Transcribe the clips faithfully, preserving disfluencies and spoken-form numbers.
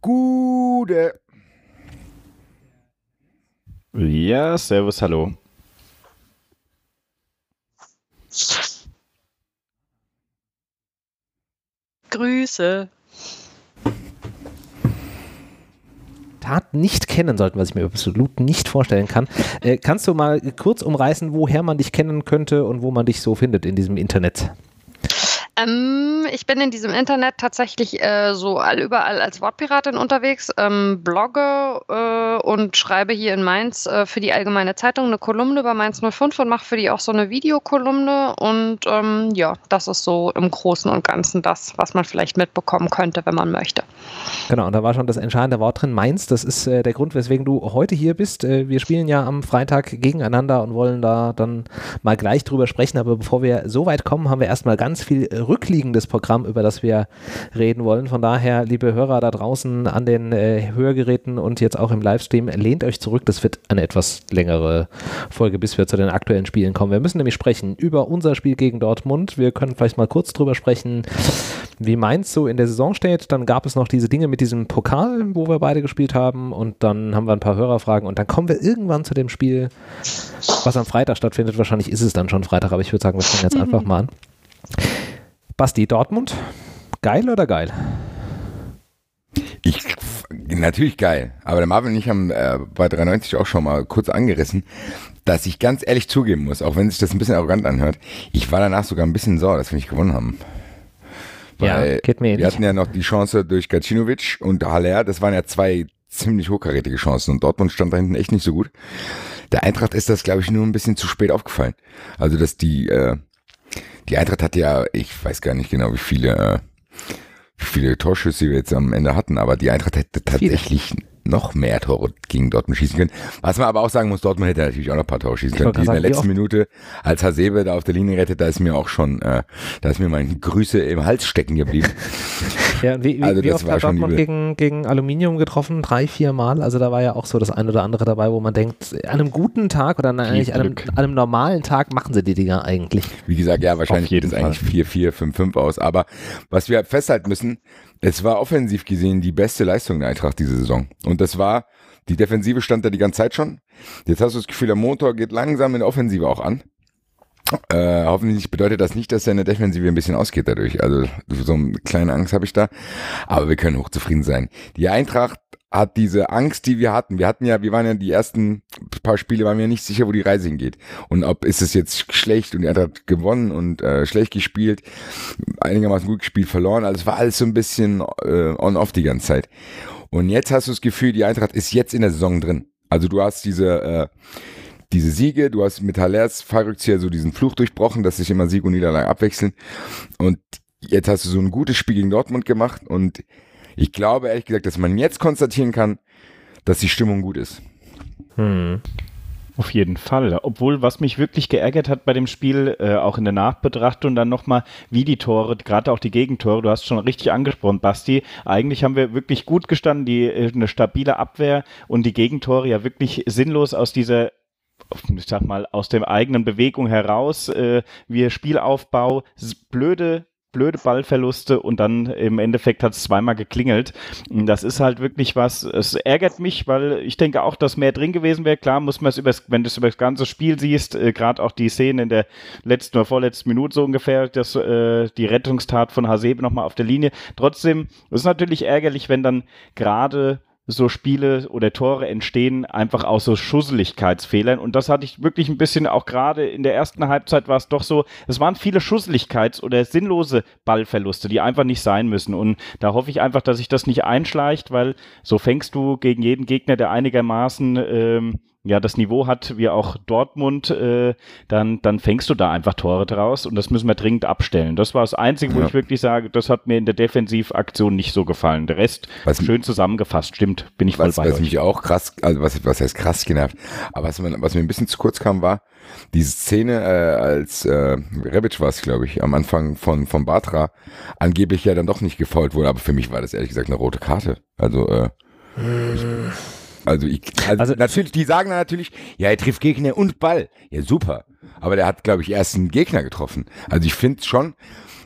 Gute. Ja, servus, hallo. Grüße. Tat nicht kennen sollten, was ich mir absolut nicht vorstellen kann. Äh, kannst du mal kurz umreißen, woher man dich kennen könnte und wo man dich so findet in diesem Internet? Ähm, ich bin in diesem Internet tatsächlich äh, so all überall als Wortpiratin unterwegs, ähm, blogge äh, und schreibe hier in Mainz äh, für die Allgemeine Zeitung eine Kolumne über Mainz null fünf und mache für die auch so eine Videokolumne und ähm, ja, das ist so im Großen und Ganzen das, was man vielleicht mitbekommen könnte, wenn man möchte. Genau, und da war schon das entscheidende Wort drin, Mainz. Das ist äh, der Grund, weswegen du heute hier bist. Äh, wir spielen ja am Freitag gegeneinander und wollen da dann mal gleich drüber sprechen. Aber bevor wir so weit kommen, haben wir erstmal ganz viel rückliegendes Programm, über das wir reden wollen. Von daher, liebe Hörer da draußen an den äh, Hörgeräten und jetzt auch im Livestream, lehnt euch zurück. Das wird eine etwas längere Folge, bis wir zu den aktuellen Spielen kommen. Wir müssen nämlich sprechen über unser Spiel gegen Dortmund. Wir können vielleicht mal kurz drüber sprechen, wie Mainz so in der Saison steht. Dann gab es noch diese Dinge mit diesem Pokal, wo wir beide gespielt haben, und dann haben wir ein paar Hörerfragen und dann kommen wir irgendwann zu dem Spiel, was am Freitag stattfindet. Wahrscheinlich ist es dann schon Freitag, aber ich würde sagen, wir fangen jetzt mhm. einfach mal an. Basti, Dortmund, geil oder geil? Ich, natürlich geil, aber der Marvin und ich haben äh, bei dreiundneunzig auch schon mal kurz angerissen, dass ich ganz ehrlich zugeben muss, auch wenn sich das ein bisschen arrogant anhört, ich war danach sogar ein bisschen sauer, dass wir nicht gewonnen haben. Weil ja, geht mir wir ähnlich. hatten ja noch die Chance durch Gacinovic und Haller, das waren ja zwei ziemlich hochkarätige Chancen und Dortmund stand da hinten echt nicht so gut. Der Eintracht ist das, glaube ich, nur ein bisschen zu spät aufgefallen. Also, dass die, äh, die Eintracht hat ja, ich weiß gar nicht genau, wie viele, äh, wie viele Torschüsse wir jetzt am Ende hatten, aber die Eintracht hätte tatsächlich viele. noch mehr Tore gegen Dortmund schießen können. Was man aber auch sagen muss, Dortmund hätte natürlich auch noch ein paar Tore schießen können. Die in der letzten Minute, als Hasebe da auf der Linie rettet, da ist mir auch schon, äh, da ist mir mein Grüße im Hals stecken geblieben. Ja, wie, wie, also wie oft hat Dortmund gegen, gegen Aluminium getroffen? Drei, vier Mal? Also da war ja auch so das ein oder andere dabei, wo man denkt, an einem guten Tag oder an, eigentlich an, einem, an einem normalen Tag machen sie die Dinger eigentlich. Wie gesagt, ja, wahrscheinlich geht es eigentlich vier vier, fünf fünf aus. Aber was wir festhalten müssen, es war offensiv gesehen die beste Leistung der Eintracht diese Saison. Und das war, die Defensive stand da die ganze Zeit schon. Jetzt hast du das Gefühl, der Motor geht langsam in der Offensive auch an. Äh, hoffentlich bedeutet das nicht, dass seine Defensive ein bisschen ausgeht dadurch. Also so eine kleine Angst habe ich da. Aber wir können hochzufrieden sein. Die Eintracht hat diese Angst, die wir hatten. Wir hatten ja, wir waren ja die ersten paar Spiele, waren wir nicht sicher, wo die Reise hingeht. Und ob ist es jetzt schlecht und die Eintracht hat gewonnen und äh, schlecht gespielt, einigermaßen gut gespielt, verloren. Also es war alles so ein bisschen äh, on-off die ganze Zeit. Und jetzt hast du das Gefühl, die Eintracht ist jetzt in der Saison drin. Also du hast diese äh, diese Siege, du hast mit Hallers Fallrückzieher so diesen Fluch durchbrochen, dass sich immer Sieg und Niederlage abwechseln. Und jetzt hast du so ein gutes Spiel gegen Dortmund gemacht und ich glaube ehrlich gesagt, dass man jetzt konstatieren kann, dass die Stimmung gut ist. Hm. Auf jeden Fall. Obwohl, was mich wirklich geärgert hat bei dem Spiel, äh, auch in der Nachbetrachtung dann nochmal, wie die Tore, gerade auch die Gegentore, du hast schon richtig angesprochen, Basti, eigentlich haben wir wirklich gut gestanden, die äh, eine stabile Abwehr und die Gegentore ja wirklich sinnlos aus dieser, ich sag mal, aus der eigenen Bewegung heraus, äh, wir Spielaufbau, blöde blöde Ballverluste und dann im Endeffekt hat es zweimal geklingelt. Das ist halt wirklich was, es ärgert mich, weil ich denke auch, dass mehr drin gewesen wäre. Klar muss man es, übers, wenn du es über das ganze Spiel siehst, äh, gerade auch die Szene in der letzten oder vorletzten Minute so ungefähr, dass äh, die Rettungstat von Hasebe nochmal auf der Linie. Trotzdem ist es natürlich ärgerlich, wenn dann gerade so Spiele oder Tore entstehen einfach aus so Schusseligkeitsfehlern und das hatte ich wirklich ein bisschen auch gerade in der ersten Halbzeit war es doch so, es waren viele Schusseligkeits- oder sinnlose Ballverluste, die einfach nicht sein müssen und da hoffe ich einfach, dass sich das nicht einschleicht, weil so fängst du gegen jeden Gegner, der einigermaßen ähm, ja das Niveau hat, wie auch Dortmund, äh, dann, dann fängst du da einfach Tore draus und das müssen wir dringend abstellen. Das war das Einzige, wo ja. ich wirklich sage, das hat mir in der Defensivaktion nicht so gefallen. Der Rest, was, schön zusammengefasst, stimmt, bin ich voll was, bei was euch. Was mich auch krass, also was, was heißt krass genervt, aber was, was mir ein bisschen zu kurz kam, war diese Szene, äh, als äh, Rebic war es, glaube ich, am Anfang von, von Bartra angeblich ja dann doch nicht gefoult wurde, aber für mich war das ehrlich gesagt eine rote Karte. Also, äh, ich, Also, ich, also, also natürlich, die sagen dann natürlich, ja, er trifft Gegner und Ball. Ja, super. Aber der hat, glaube ich, erst einen Gegner getroffen. Also ich finde schon,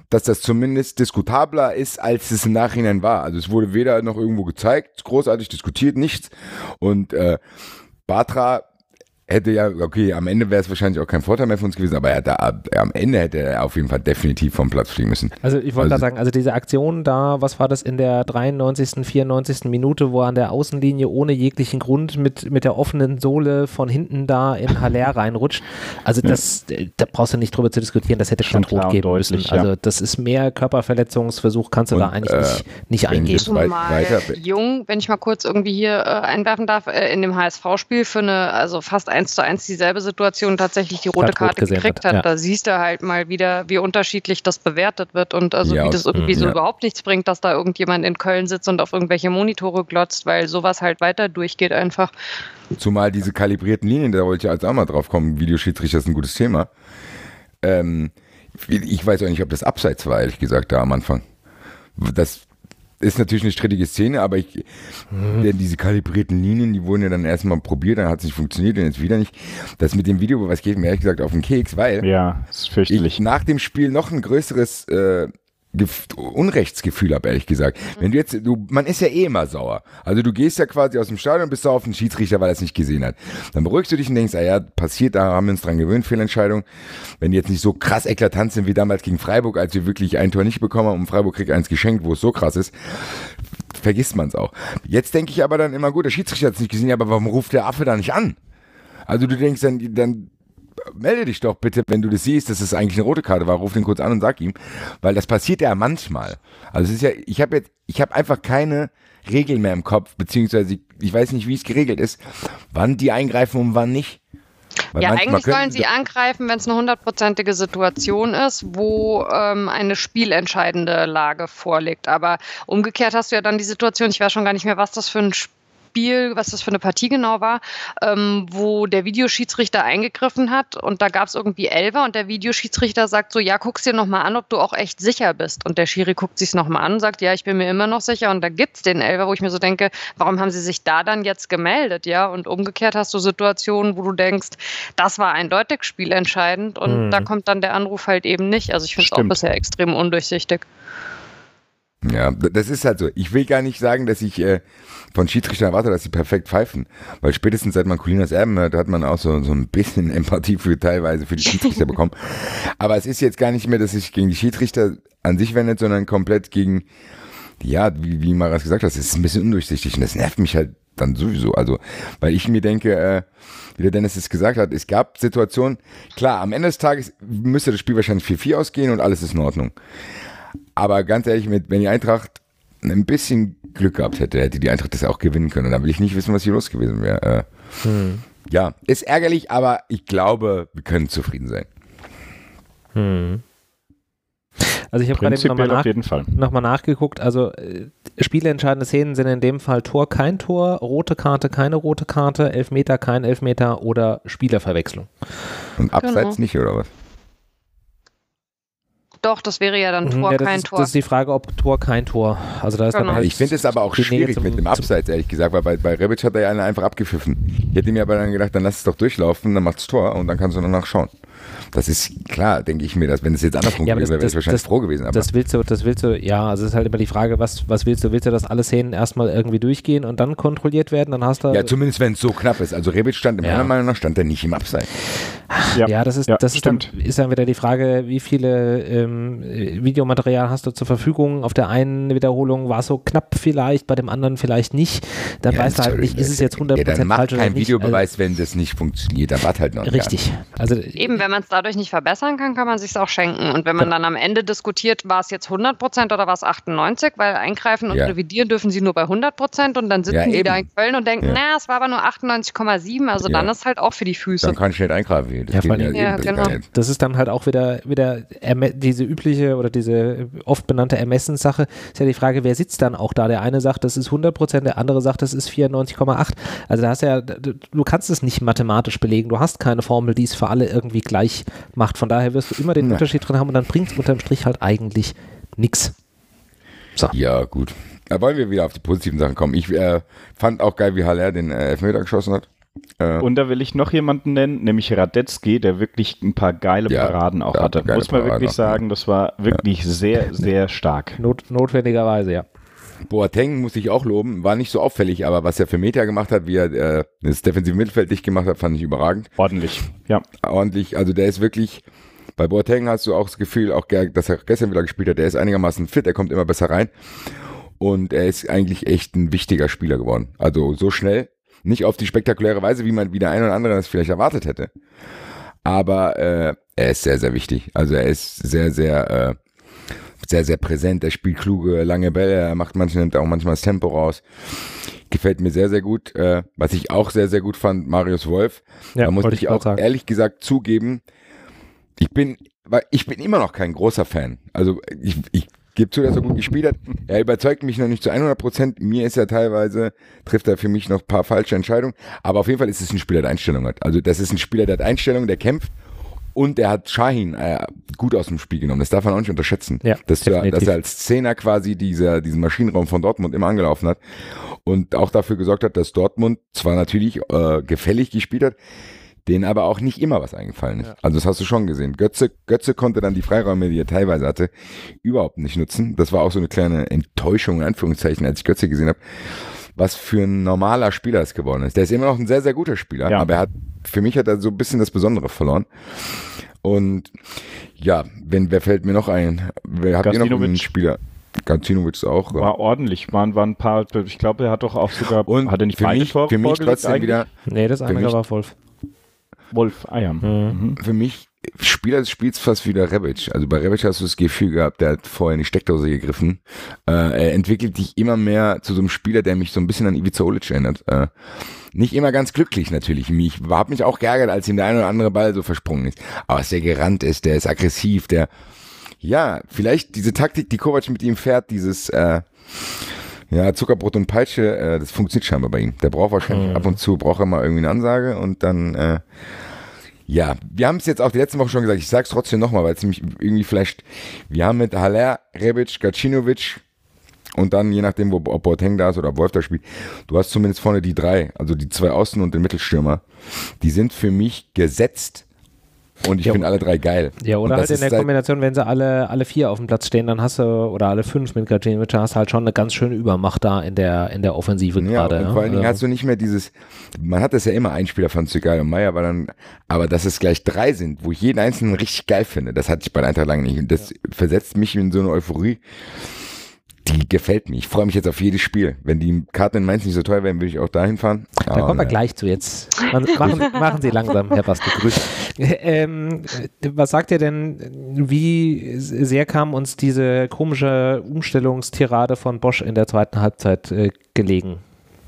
dass das zumindest diskutabler ist, als es im Nachhinein war. Also es wurde weder noch irgendwo gezeigt, großartig diskutiert, nichts. Und äh, Bartra hätte ja, okay, am Ende wäre es wahrscheinlich auch kein Vorteil mehr für uns gewesen, aber er hätte, am Ende hätte er auf jeden Fall definitiv vom Platz fliegen müssen. Also ich wollte also, sagen, also diese Aktion da, was war das in der dreiundneunzigsten, vierundneunzigsten Minute, wo er an der Außenlinie ohne jeglichen Grund mit, mit der offenen Sohle von hinten da in Haller reinrutscht. Also das, ja. da brauchst du nicht drüber zu diskutieren, das hätte schon rot geben müssen. Ja. Also das ist mehr Körperverletzungsversuch, kannst du Und, da eigentlich äh, nicht, nicht eingehen. Zumal weiter, Jung, wenn ich mal kurz irgendwie hier äh, einwerfen darf, äh, in dem H S V-Spiel für eine, also fast eins zu eins dieselbe Situation tatsächlich die rote Karte gekriegt hat. hat. Ja. Da siehst du halt mal wieder, wie unterschiedlich das bewertet wird und also ja, wie das irgendwie mh, so ja. überhaupt nichts bringt, dass da irgendjemand in Köln sitzt und auf irgendwelche Monitore glotzt, weil sowas halt weiter durchgeht einfach. Zumal diese kalibrierten Linien, da wollte ich jetzt auch mal drauf kommen, Videoschiedsrichter ist ein gutes Thema. Ähm, ich weiß auch nicht, ob das Abseits war, ehrlich gesagt, da am Anfang. Das ist natürlich eine strittige Szene, aber ich, mhm. denn diese kalibrierten Linien, die wurden ja dann erstmal probiert, dann hat es nicht funktioniert und jetzt wieder nicht. Das mit dem Video, was geht mir ehrlich gesagt auf den Keks, weil ja, das ist fürchterlich. Ich nach dem Spiel noch ein größeres äh, Unrechtsgefühl habe, ehrlich gesagt. Wenn du jetzt, du, man ist ja eh immer sauer. Also du gehst ja quasi aus dem Stadion und bist sauer auf den Schiedsrichter, weil er es nicht gesehen hat. Dann beruhigst du dich und denkst, ah ja, passiert, da haben wir uns dran gewöhnt, Fehlentscheidung. Wenn die jetzt nicht so krass eklatant sind wie damals gegen Freiburg, als wir wirklich ein Tor nicht bekommen haben und Freiburg kriegt eins geschenkt, wo es so krass ist, vergisst man es auch. Jetzt denke ich aber dann immer, gut, der Schiedsrichter hat es nicht gesehen, aber warum ruft der Affe da nicht an? Also du denkst dann, dann melde dich doch bitte, wenn du das siehst, dass es eigentlich eine rote Karte war, ruf den kurz an und sag ihm, weil das passiert ja manchmal. Also es ist ja, ich habe jetzt, ich habe einfach keine Regeln mehr im Kopf, beziehungsweise ich, ich weiß nicht, wie es geregelt ist, wann die eingreifen und wann nicht. Weil ja, eigentlich sollen sie angreifen, wenn es eine hundertprozentige Situation ist, wo ähm, eine spielentscheidende Lage vorliegt. Aber umgekehrt hast du ja dann die Situation, ich weiß schon gar nicht mehr, was das für ein Spiel Spiel, was das für eine Partie genau war, ähm, wo der Videoschiedsrichter eingegriffen hat und da gab es irgendwie Elfer und der Videoschiedsrichter sagt so, ja, guck's dir nochmal an, ob du auch echt sicher bist. Und der Schiri guckt sich's nochmal an und sagt, ja, ich bin mir immer noch sicher und da gibt's den Elfer, wo ich mir so denke, warum haben sie sich da dann jetzt gemeldet, ja? Und umgekehrt hast du Situationen, wo du denkst, das war eindeutig spielentscheidend und mhm. da kommt dann der Anruf halt eben nicht. Also ich finde es auch bisher extrem undurchsichtig. Ja, das ist halt so. Ich will gar nicht sagen, dass ich äh, von Schiedsrichtern erwarte, dass sie perfekt pfeifen, weil spätestens seit man Colinas Erben hört, hat man auch so, so ein bisschen Empathie für teilweise für die Schiedsrichter bekommen. Aber es ist jetzt gar nicht mehr, dass sich gegen die Schiedsrichter an sich wendet, sondern komplett gegen, ja, wie, wie Maras gesagt hat, es ist ein bisschen undurchsichtig und das nervt mich halt dann sowieso. Also, weil ich mir denke, äh, wie der Dennis es gesagt hat, es gab Situationen, klar, am Ende des Tages müsste das Spiel wahrscheinlich vier vier ausgehen und alles ist in Ordnung. Aber ganz ehrlich, mit, wenn die Eintracht ein bisschen Glück gehabt hätte, hätte die Eintracht das auch gewinnen können. Und dann will ich nicht wissen, was hier los gewesen wäre. Äh, hm. Ja, ist ärgerlich, aber ich glaube, wir können zufrieden sein. Hm. Also ich habe gerade nochmal nach, noch nachgeguckt. Also äh, spielentscheidende Szenen sind in dem Fall Tor, kein Tor, rote Karte, keine rote Karte, Elfmeter, kein Elfmeter oder Spielerverwechslung. Und Abseits genau. nicht, oder was? Doch, das wäre ja dann Tor, ja, das kein ist, Tor. Das ist die Frage, ob Tor, kein Tor. Also da ist genau. dann halt ich finde es aber auch schwierig mit dem Abseits, ehrlich gesagt, weil bei, bei Rebic hat er ja einen einfach abgepfiffen. Ich hätte mir aber dann gedacht, dann lass es doch durchlaufen, dann macht's Tor und dann kannst du danach schauen. Das ist klar, denke ich mir, dass wenn es jetzt andersrum ja, gewesen wäre, wäre ich wahrscheinlich das, froh gewesen. Aber das willst du, das willst du, ja, also es ist halt immer die Frage, was, was willst du? Willst du, dass alle Szenen erstmal irgendwie durchgehen und dann kontrolliert werden? Dann hast du ja, zumindest wenn es so knapp ist. Also Rebic stand, in ja. meiner Meinung nach, stand er nicht im Abseits. Ja, ja, das ist, ja, das ist dann, ist dann wieder die Frage, wie viele ähm, Videomaterial hast du zur Verfügung? Auf der einen Wiederholung war es so knapp vielleicht, bei dem anderen vielleicht nicht. Dann ja, weißt du halt nicht, ist es jetzt hundert Prozent ja, falsch oder nicht. Dann macht kein Videobeweis, also, wenn das nicht funktioniert. Da war halt noch richtig. Also, eben, wenn man es dadurch nicht verbessern kann, kann man sich es auch schenken. Und wenn man dann am Ende diskutiert, war es jetzt hundert Prozent oder war es achtundneunzig, weil eingreifen und ja. revidieren dürfen sie nur bei hundert Prozent und dann sitzen ja, die da in Köln und denken, ja. na, es war aber nur achtundneunzig Komma sieben, also ja. dann ist halt auch für die Füße. Dann kann ich nicht eingreifen. Das, ja, ja, ja, genau. das ist dann halt auch wieder, wieder diese übliche oder diese oft benannte Ermessenssache, ist ja die Frage, wer sitzt dann auch da? Der eine sagt, das ist hundert Prozent, der andere sagt, das ist vierundneunzig Komma acht. Also da hast du ja, du kannst es nicht mathematisch belegen, du hast keine Formel, die es für alle irgendwie gleich macht. Von daher wirst du immer den Unterschied drin haben und dann bringt es unterm Strich halt eigentlich nichts. So. Ja, gut. Da wollen wir wieder auf die positiven Sachen kommen. Ich äh, fand auch geil, wie Haller den äh, Elfmeter geschossen hat. Äh, Und da will ich noch jemanden nennen, nämlich Radetzky, der wirklich ein paar geile Ja, Paraden auch ja, hatte. geile Muss man Paraden wirklich auch, sagen, das war wirklich sehr, sehr stark. Not, notwendigerweise, ja. Boateng muss ich auch loben, war nicht so auffällig, aber was er für Meter gemacht hat, wie er äh, das defensive Mittelfeld dicht gemacht hat, fand ich überragend. Ordentlich, ja. Ordentlich, also der ist wirklich, bei Boateng hast du auch das Gefühl, auch dass er gestern wieder gespielt hat, der ist einigermaßen fit, er kommt immer besser rein und er ist eigentlich echt ein wichtiger Spieler geworden. Also so schnell, nicht auf die spektakuläre Weise, wie man wie der eine oder andere das vielleicht erwartet hätte, aber äh, er ist sehr, sehr wichtig. Also er ist sehr, sehr äh, sehr, sehr präsent, er spielt kluge, lange Bälle, er macht manchmal, nimmt auch manchmal das Tempo raus. Gefällt mir sehr, sehr gut. Äh, was ich auch sehr, sehr gut fand, Marius Wolf. Ja, da muss wollte ich ich auch sagen. ehrlich gesagt zugeben, ich bin, weil ich bin immer noch kein großer Fan. Also ich, ich gebe zu, dass er gut gespielt hat. Er überzeugt mich noch nicht zu hundert Prozent. Mir ist er teilweise, trifft er für mich noch ein paar falsche Entscheidungen. Aber auf jeden Fall ist es ein Spieler, der Einstellung hat. Also das ist ein Spieler, der hat Einstellung, der kämpft. Und er hat Şahin äh, gut aus dem Spiel genommen. Das darf man auch nicht unterschätzen. Ja, dass, du, definitiv. dass er als Zehner quasi dieser, diesen Maschinenraum von Dortmund immer angelaufen hat. Und auch dafür gesorgt hat, dass Dortmund zwar natürlich äh, gefällig gespielt hat, denen aber auch nicht immer was eingefallen ist. Ja. Also das hast du schon gesehen. Götze, Götze konnte dann die Freiräume, die er teilweise hatte, überhaupt nicht nutzen. Das war auch so eine kleine Enttäuschung, in Anführungszeichen, als ich Götze gesehen habe. Was für ein normaler Spieler es geworden ist. Der ist immer noch ein sehr, sehr guter Spieler, ja. aber er hat, für mich hat er so ein bisschen das Besondere verloren. Und ja, wenn, wer fällt mir noch ein? Wer habt ihr noch einen Spieler? Gacinovic auch. War ja. ordentlich, waren, waren ein paar, ich glaube, er hat doch auch sogar, und hat er nicht für beide mich, Tore für mich trotzdem eigentlich? wieder. Nee, das andere mich, war Wolf. Wolf, ah ja. Mhm. Für mich Spieler des Spiels fast wieder Rebic. Also bei Rebic hast du das Gefühl gehabt, der hat vorher in die Steckdose gegriffen. Äh, er entwickelt dich immer mehr zu so einem Spieler, der mich so ein bisschen an Ivica Olic erinnert. Äh, nicht immer ganz glücklich natürlich. Ich habe mich auch geärgert, als ihm der eine oder andere Ball so versprungen ist. Aber dass der gerannt ist, der ist aggressiv, der, ja, vielleicht diese Taktik, die Kovac mit ihm fährt, dieses, äh, ja, Zuckerbrot und Peitsche, äh, das funktioniert scheinbar bei ihm. Der braucht wahrscheinlich mhm. ab und zu, braucht er mal irgendwie eine Ansage und dann, äh, ja, wir haben es jetzt auch die letzten Wochen schon gesagt, ich sag's trotzdem nochmal, weil es mich irgendwie vielleicht, wir haben mit Haller, Rebic, Gacinovic und dann, je nachdem, wo, ob Boateng da ist oder ob Wolf da spielt, du hast zumindest vorne die drei, also die zwei Außen und den Mittelstürmer, die sind für mich gesetzt. Und ich finde alle drei geil. Ja, oder halt in der Kombination, wenn sie alle, alle vier auf dem Platz stehen, dann hast du, oder alle fünf mit Gacinovic, hast du halt schon eine ganz schöne Übermacht da in der, in der Offensive ja, gerade. Und ja. vor allen Dingen also. hast du nicht mehr dieses, man hat das ja immer, ein Spieler fandst du geil und Meier war dann, aber dass es gleich drei sind, wo ich jeden einzelnen richtig geil finde, das hatte ich bei der Eintracht lange nicht. Und das ja. versetzt mich in so eine Euphorie, die gefällt mir. Ich freue mich jetzt auf jedes Spiel. Wenn die Karten in Mainz nicht so teuer wären, würde ich auch dahin fahren. Da aber kommen wir gleich zu jetzt. Machen, machen Sie langsam, Herr Basti. Grüß. Ähm, was sagt ihr denn, wie sehr kam uns diese komische Umstellungstirade von Bosch in der zweiten Halbzeit äh, gelegen?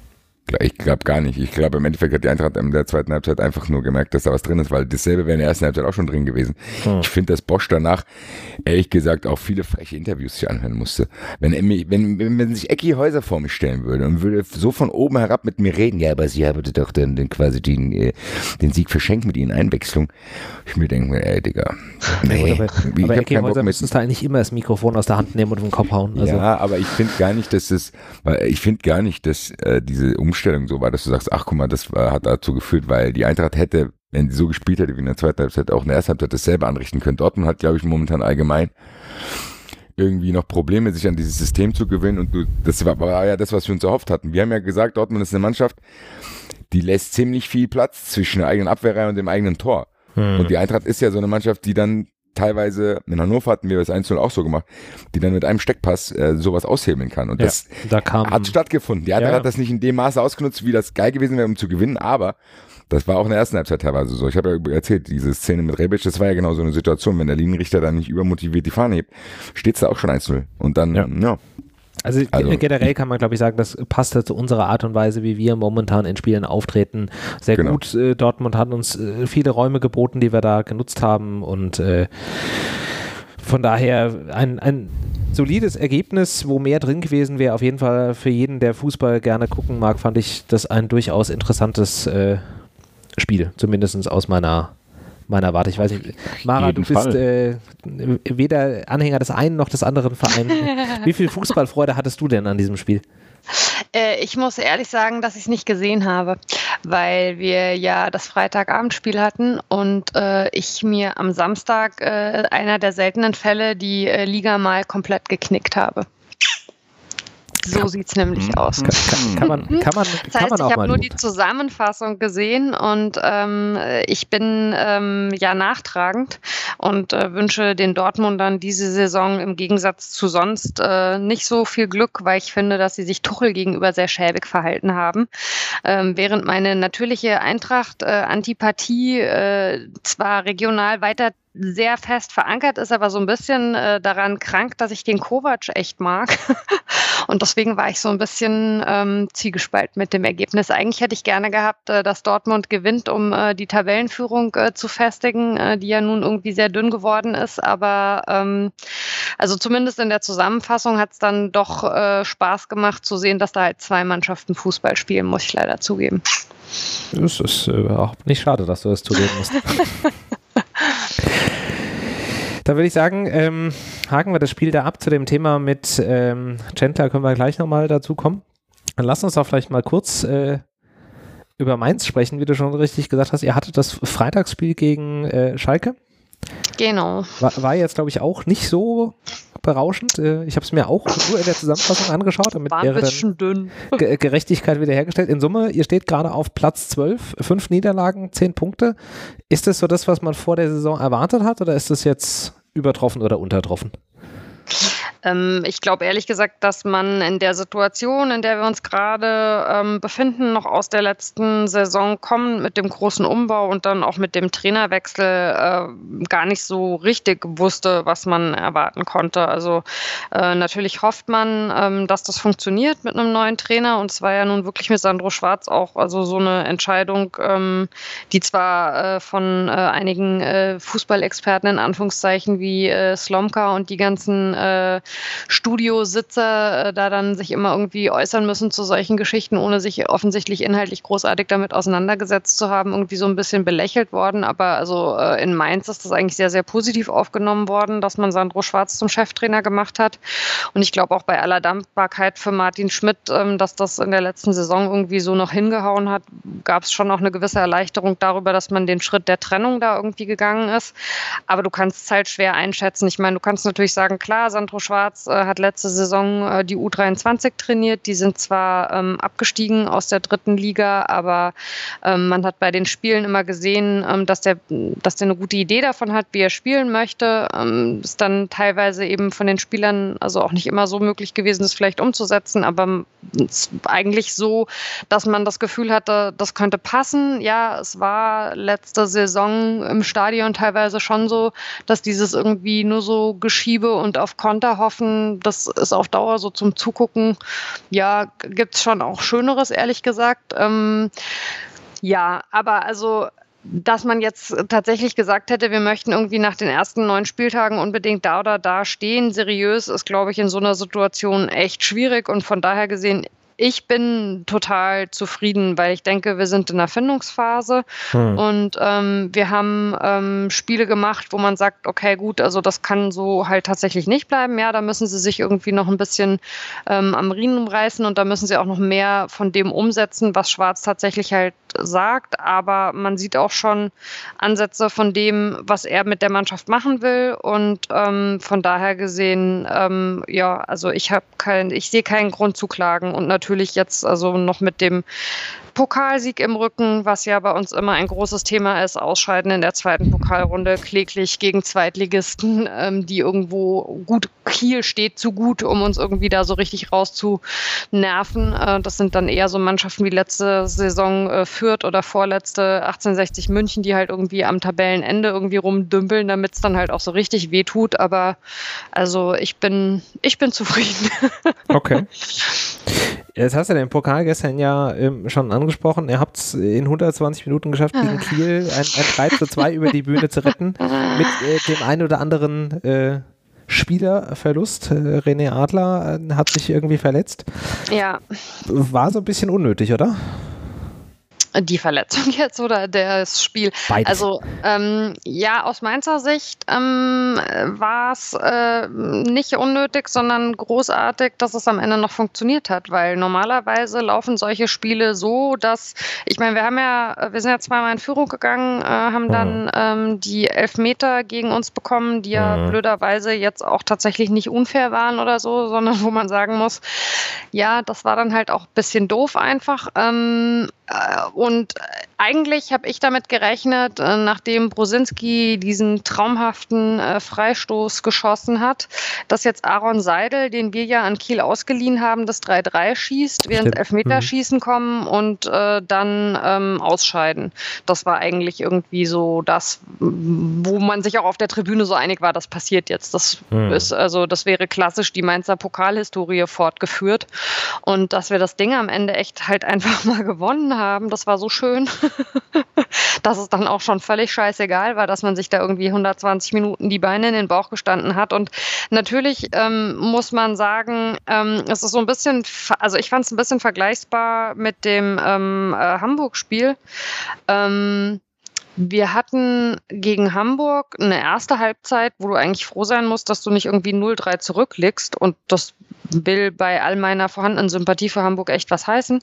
Ich glaube gar nicht. Ich glaube, im Endeffekt hat die Eintracht in der zweiten Halbzeit einfach nur gemerkt, dass da was drin ist, weil dasselbe wäre in der ersten Halbzeit auch schon drin gewesen. Hm. Ich finde, dass Bosch danach, ehrlich gesagt, auch viele freche Interviews sich anhören musste. Wenn, wenn, wenn, wenn sich Ecki Häuser vor mich stellen würde und würde so von oben herab mit mir reden, ja, aber sie haben doch dann, dann quasi den, den Sieg verschenkt mit ihnen Einwechslung. Ich mir denke, ey, Digga. Nee, aber aber Ecki Häuser müsstest du eigentlich immer das Mikrofon aus der Hand nehmen und auf den Kopf hauen. Also. Ja, aber ich finde gar nicht, dass das, weil ich finde gar nicht, dass äh, diese Umstellung so war, dass du sagst, ach guck mal, das war, hat dazu geführt, weil die Eintracht hätte, wenn sie so gespielt hätte wie in der zweiten Halbzeit, auch in der ersten Halbzeit dasselbe anrichten können. Dortmund hat, glaube ich, momentan allgemein irgendwie noch Probleme, sich an dieses System zu gewinnen und du, das war, war ja das, was wir uns erhofft hatten. Wir haben ja gesagt, Dortmund ist eine Mannschaft, die lässt ziemlich viel Platz zwischen der eigenen Abwehrreihe und dem eigenen Tor. Hm. Und die Eintracht ist ja so eine Mannschaft, die dann teilweise, in Hannover hatten wir das eins null auch so gemacht, die dann mit einem Steckpass äh, sowas aushebeln kann. Und ja, das da kam, hat stattgefunden. Die Eintracht ja. hat das nicht in dem Maße ausgenutzt, wie das geil gewesen wäre, um zu gewinnen, aber das war auch in der ersten Halbzeit teilweise so. Ich habe ja erzählt, diese Szene mit Rebic, das war ja genau so eine Situation, wenn der Linienrichter dann nicht übermotiviert die Fahne hebt, steht es da auch schon eins null. Und dann, ja. ja. Also, also generell kann man, glaube ich, sagen, das passt ja zu unserer Art und Weise, wie wir momentan in Spielen auftreten. Sehr genau. gut. Äh, Dortmund hat uns äh, viele Räume geboten, die wir da genutzt haben und äh, von daher ein, ein solides Ergebnis, wo mehr drin gewesen wäre. Auf jeden Fall für jeden, der Fußball gerne gucken mag, fand ich das ein durchaus interessantes äh, Spiel, zumindest aus meiner meiner Warte. Ich weiß nicht, Mara, du bist äh, weder Anhänger des einen noch des anderen Vereins. Wie viel Fußballfreude hattest du denn an diesem Spiel? Äh, ich muss ehrlich sagen, dass ich es nicht gesehen habe, weil wir ja das Freitagabendspiel hatten und äh, ich mir am Samstag äh, einer der seltenen Fälle die äh, Liga mal komplett geknickt habe. So sieht es nämlich aus. Kann, kann, kann man, kann man, das kann heißt, man auch ich habe mal nur tun. die Zusammenfassung gesehen und ähm, ich bin ähm, ja nachtragend und äh, wünsche den Dortmundern diese Saison im Gegensatz zu sonst äh, nicht so viel Glück, weil ich finde, dass sie sich Tuchel gegenüber sehr schäbig verhalten haben. Ähm, während meine natürliche Eintracht-Antipathie äh, äh, zwar regional weiter sehr fest verankert ist, aber so ein bisschen äh, daran krank, dass ich den Kovac echt mag. Und deswegen war ich so ein bisschen ähm, zwiegespalten mit dem Ergebnis. Eigentlich hätte ich gerne gehabt, äh, dass Dortmund gewinnt, um äh, die Tabellenführung äh, zu festigen, äh, die ja nun irgendwie sehr dünn geworden ist. Aber ähm, also zumindest in der Zusammenfassung hat es dann doch äh, Spaß gemacht zu sehen, dass da halt zwei Mannschaften Fußball spielen, muss ich leider zugeben. Es ist äh, auch nicht schade, dass du das zugeben musst. Da würde ich sagen, ähm, haken wir das Spiel da ab. Zu dem Thema mit ähm, Chandler können wir gleich nochmal dazu kommen. Dann lass uns doch vielleicht mal kurz äh, über Mainz sprechen, wie du schon richtig gesagt hast. Ihr hattet das Freitagsspiel gegen äh, Schalke. Genau. War, war jetzt, glaube ich, auch nicht so berauschend. Äh, ich habe es mir auch nur in der Zusammenfassung angeschaut, damit War ein wäre bisschen dünn. Ge- Gerechtigkeit wiederhergestellt. In Summe, ihr steht gerade auf Platz zwölf, fünf Niederlagen, zehn Punkte. Ist das so das, was man vor der Saison erwartet hat, oder ist das jetzt übertroffen oder untertroffen? Ähm, ich glaube ehrlich gesagt, dass man in der Situation, in der wir uns gerade ähm, befinden, noch aus der letzten Saison kommen mit dem großen Umbau und dann auch mit dem Trainerwechsel äh, gar nicht so richtig wusste, was man erwarten konnte. Also äh, natürlich hofft man, ähm, dass das funktioniert mit einem neuen Trainer, und es war ja nun wirklich mit Sandro Schwarz auch also so eine Entscheidung, ähm, die zwar äh, von äh, einigen äh, Fußballexperten in Anführungszeichen wie äh, Slomka und die ganzen äh, Studiositzer äh, da dann sich immer irgendwie äußern müssen zu solchen Geschichten, ohne sich offensichtlich inhaltlich großartig damit auseinandergesetzt zu haben, irgendwie so ein bisschen belächelt worden. Aber also äh, in Mainz ist das eigentlich sehr, sehr positiv aufgenommen worden, dass man Sandro Schwarz zum Cheftrainer gemacht hat. Und ich glaube auch bei aller Dankbarkeit für Martin Schmidt, ähm, dass das in der letzten Saison irgendwie so noch hingehauen hat, gab es schon auch eine gewisse Erleichterung darüber, dass man den Schritt der Trennung da irgendwie gegangen ist. Aber du kannst es halt schwer einschätzen. Ich meine, du kannst natürlich sagen, klar, Sandro Schwarz äh, hat letzte Saison äh, die U dreiundzwanzig trainiert. Die sind zwar ähm, abgestiegen aus der dritten Liga, aber ähm, man hat bei den Spielen immer gesehen, ähm, dass der, dass der eine gute Idee davon hat, wie er spielen möchte. Ähm, ist dann teilweise eben von den Spielern also auch nicht immer so möglich gewesen, das vielleicht umzusetzen, aber es ist eigentlich so, dass man das Gefühl hatte, das könnte passen. Ja, es war letzte Saison im Stadion teilweise schon so, dass dieses irgendwie nur so Geschiebe und auf Konter hoffen, das ist auf Dauer so zum Zugucken. Ja, gibt es schon auch Schöneres, ehrlich gesagt. Ähm, ja, aber also dass man jetzt tatsächlich gesagt hätte, wir möchten irgendwie nach den ersten neun Spieltagen unbedingt da oder da stehen, seriös, ist, glaube ich, in so einer Situation echt schwierig, und von daher gesehen, ich bin total zufrieden, weil ich denke, wir sind in der Findungsphase hm. und ähm, wir haben ähm, Spiele gemacht, wo man sagt, okay, gut, also das kann so halt tatsächlich nicht bleiben. Ja, da müssen sie sich irgendwie noch ein bisschen ähm, am Riemen reißen, und da müssen sie auch noch mehr von dem umsetzen, was Schwarz tatsächlich halt sagt. Aber man sieht auch schon Ansätze von dem, was er mit der Mannschaft machen will, und ähm, von daher gesehen, ähm, ja, also ich habe kein, ich sehe keinen Grund zu klagen, und natürlich Natürlich jetzt also noch mit dem Pokalsieg im Rücken, was ja bei uns immer ein großes Thema ist, ausscheiden in der zweiten Pokalrunde, kläglich gegen Zweitligisten, ähm, die irgendwo gut, Kiel steht zu gut, um uns irgendwie da so richtig rauszunerven. Äh, das sind dann eher so Mannschaften wie letzte Saison äh, Fürth oder vorletzte achtzehnhundertsechzig München, die halt irgendwie am Tabellenende irgendwie rumdümpeln, damit es dann halt auch so richtig wehtut. Aber also ich bin, ich bin zufrieden. Okay. Jetzt hast du den Pokal gestern ja ähm, schon angesprochen. Ihr habt es in hundertzwanzig Minuten geschafft, gegen Kiel ein, ein drei zu zwei über die Bühne zu retten. Mit äh, dem einen oder anderen äh, Spielerverlust. Äh, René Adler äh, hat sich irgendwie verletzt. Ja. War so ein bisschen unnötig, oder? Die Verletzung jetzt oder das Spiel? Beides. Also ähm, ja, aus Mainzer Sicht ähm, war es äh, nicht unnötig, sondern großartig, dass es am Ende noch funktioniert hat, weil normalerweise laufen solche Spiele so, dass, ich meine, wir haben ja, wir sind ja zweimal in Führung gegangen, äh, haben dann mhm. ähm, die Elfmeter gegen uns bekommen, die ja mhm. blöderweise jetzt auch tatsächlich nicht unfair waren oder so, sondern wo man sagen muss, ja, das war dann halt auch ein bisschen doof einfach. Ähm, äh, Und eigentlich habe ich damit gerechnet, nachdem Brosinski diesen traumhaften äh, Freistoß geschossen hat, dass jetzt Aaron Seidel, den wir ja an Kiel ausgeliehen haben, das drei drei schießt, wir ins Elfmeterschießen kommen und äh, dann ähm, ausscheiden. Das war eigentlich irgendwie so das, wo man sich auch auf der Tribüne so einig war, das passiert jetzt. Das mhm. ist also, das wäre klassisch die Mainzer Pokalhistorie fortgeführt. Und dass wir das Ding am Ende echt halt einfach mal gewonnen haben, das war so schön, dass es dann auch schon völlig scheißegal war, dass man sich da irgendwie hundertzwanzig Minuten die Beine in den Bauch gestanden hat. Und natürlich ähm, muss man sagen, ähm, es ist so ein bisschen, also ich fand es ein bisschen vergleichbar mit dem ähm, äh, Hamburg-Spiel. Ähm, Wir hatten gegen Hamburg eine erste Halbzeit, wo du eigentlich froh sein musst, dass du nicht irgendwie null drei zurückliegst. Und das will bei all meiner vorhandenen Sympathie für Hamburg echt was heißen.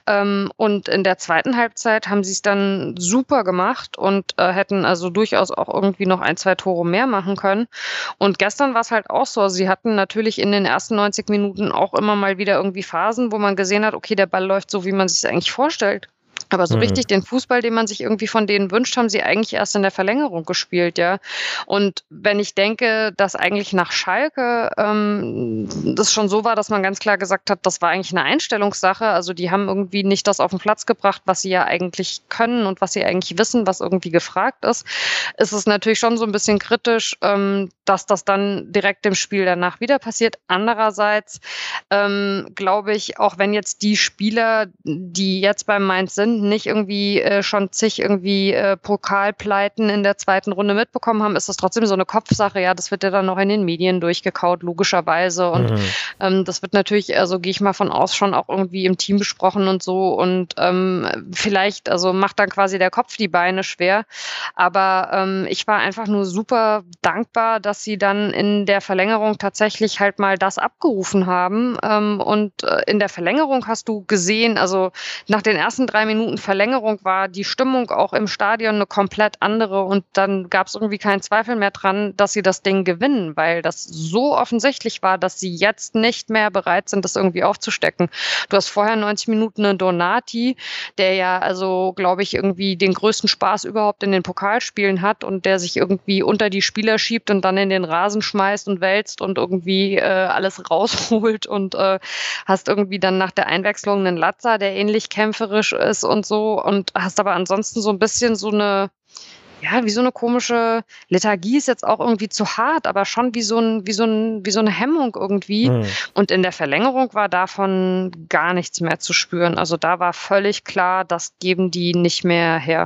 Und in der zweiten Halbzeit haben sie es dann super gemacht und hätten also durchaus auch irgendwie noch ein, zwei Tore mehr machen können. Und gestern war es halt auch so. Sie hatten natürlich in den ersten neunzig Minuten auch immer mal wieder irgendwie Phasen, wo man gesehen hat, okay, der Ball läuft so, wie man sich es eigentlich vorstellt. Aber so mhm. richtig den Fußball, den man sich irgendwie von denen wünscht, haben sie eigentlich erst in der Verlängerung gespielt, ja. Und wenn ich denke, dass eigentlich nach Schalke ähm, das schon so war, dass man ganz klar gesagt hat, das war eigentlich eine Einstellungssache. Also die haben irgendwie nicht das auf den Platz gebracht, was sie ja eigentlich können und was sie eigentlich wissen, was irgendwie gefragt ist, ist es natürlich schon so ein bisschen kritisch, ähm, dass das dann direkt im Spiel danach wieder passiert. Andererseits ähm, glaube ich, auch wenn jetzt die Spieler, die jetzt beim Mainz sind, nicht irgendwie äh, schon zig irgendwie äh, Pokalpleiten in der zweiten Runde mitbekommen haben, ist das trotzdem so eine Kopfsache. Ja, das wird ja dann noch in den Medien durchgekaut, logischerweise. Und mhm. ähm, das wird natürlich, also gehe ich mal von aus, schon auch irgendwie im Team besprochen und so. Und ähm, vielleicht, also macht dann quasi der Kopf die Beine schwer. Aber ähm, ich war einfach nur super dankbar, dass sie dann in der Verlängerung tatsächlich halt mal das abgerufen haben. Ähm, und äh, in der Verlängerung hast du gesehen, also nach den ersten drei Minuten Verlängerung war die Stimmung auch im Stadion eine komplett andere und dann gab es irgendwie keinen Zweifel mehr dran, dass sie das Ding gewinnen, weil das so offensichtlich war, dass sie jetzt nicht mehr bereit sind, das irgendwie aufzustecken. Du hast vorher neunzig Minuten einen Donati, der ja also, glaube ich, irgendwie den größten Spaß überhaupt in den Pokalspielen hat und der sich irgendwie unter die Spieler schiebt und dann in den Rasen schmeißt und wälzt und irgendwie äh, alles rausholt und äh, hast irgendwie dann nach der Einwechslung einen Latza, der ähnlich kämpferisch ist und so und hast aber ansonsten so ein bisschen so eine, ja, wie so eine komische Lethargie ist jetzt auch irgendwie zu hart, aber schon wie so ein, wie so ein, wie so eine Hemmung irgendwie. Mhm. Und in der Verlängerung war davon gar nichts mehr zu spüren. Also da war völlig klar, das geben die nicht mehr her.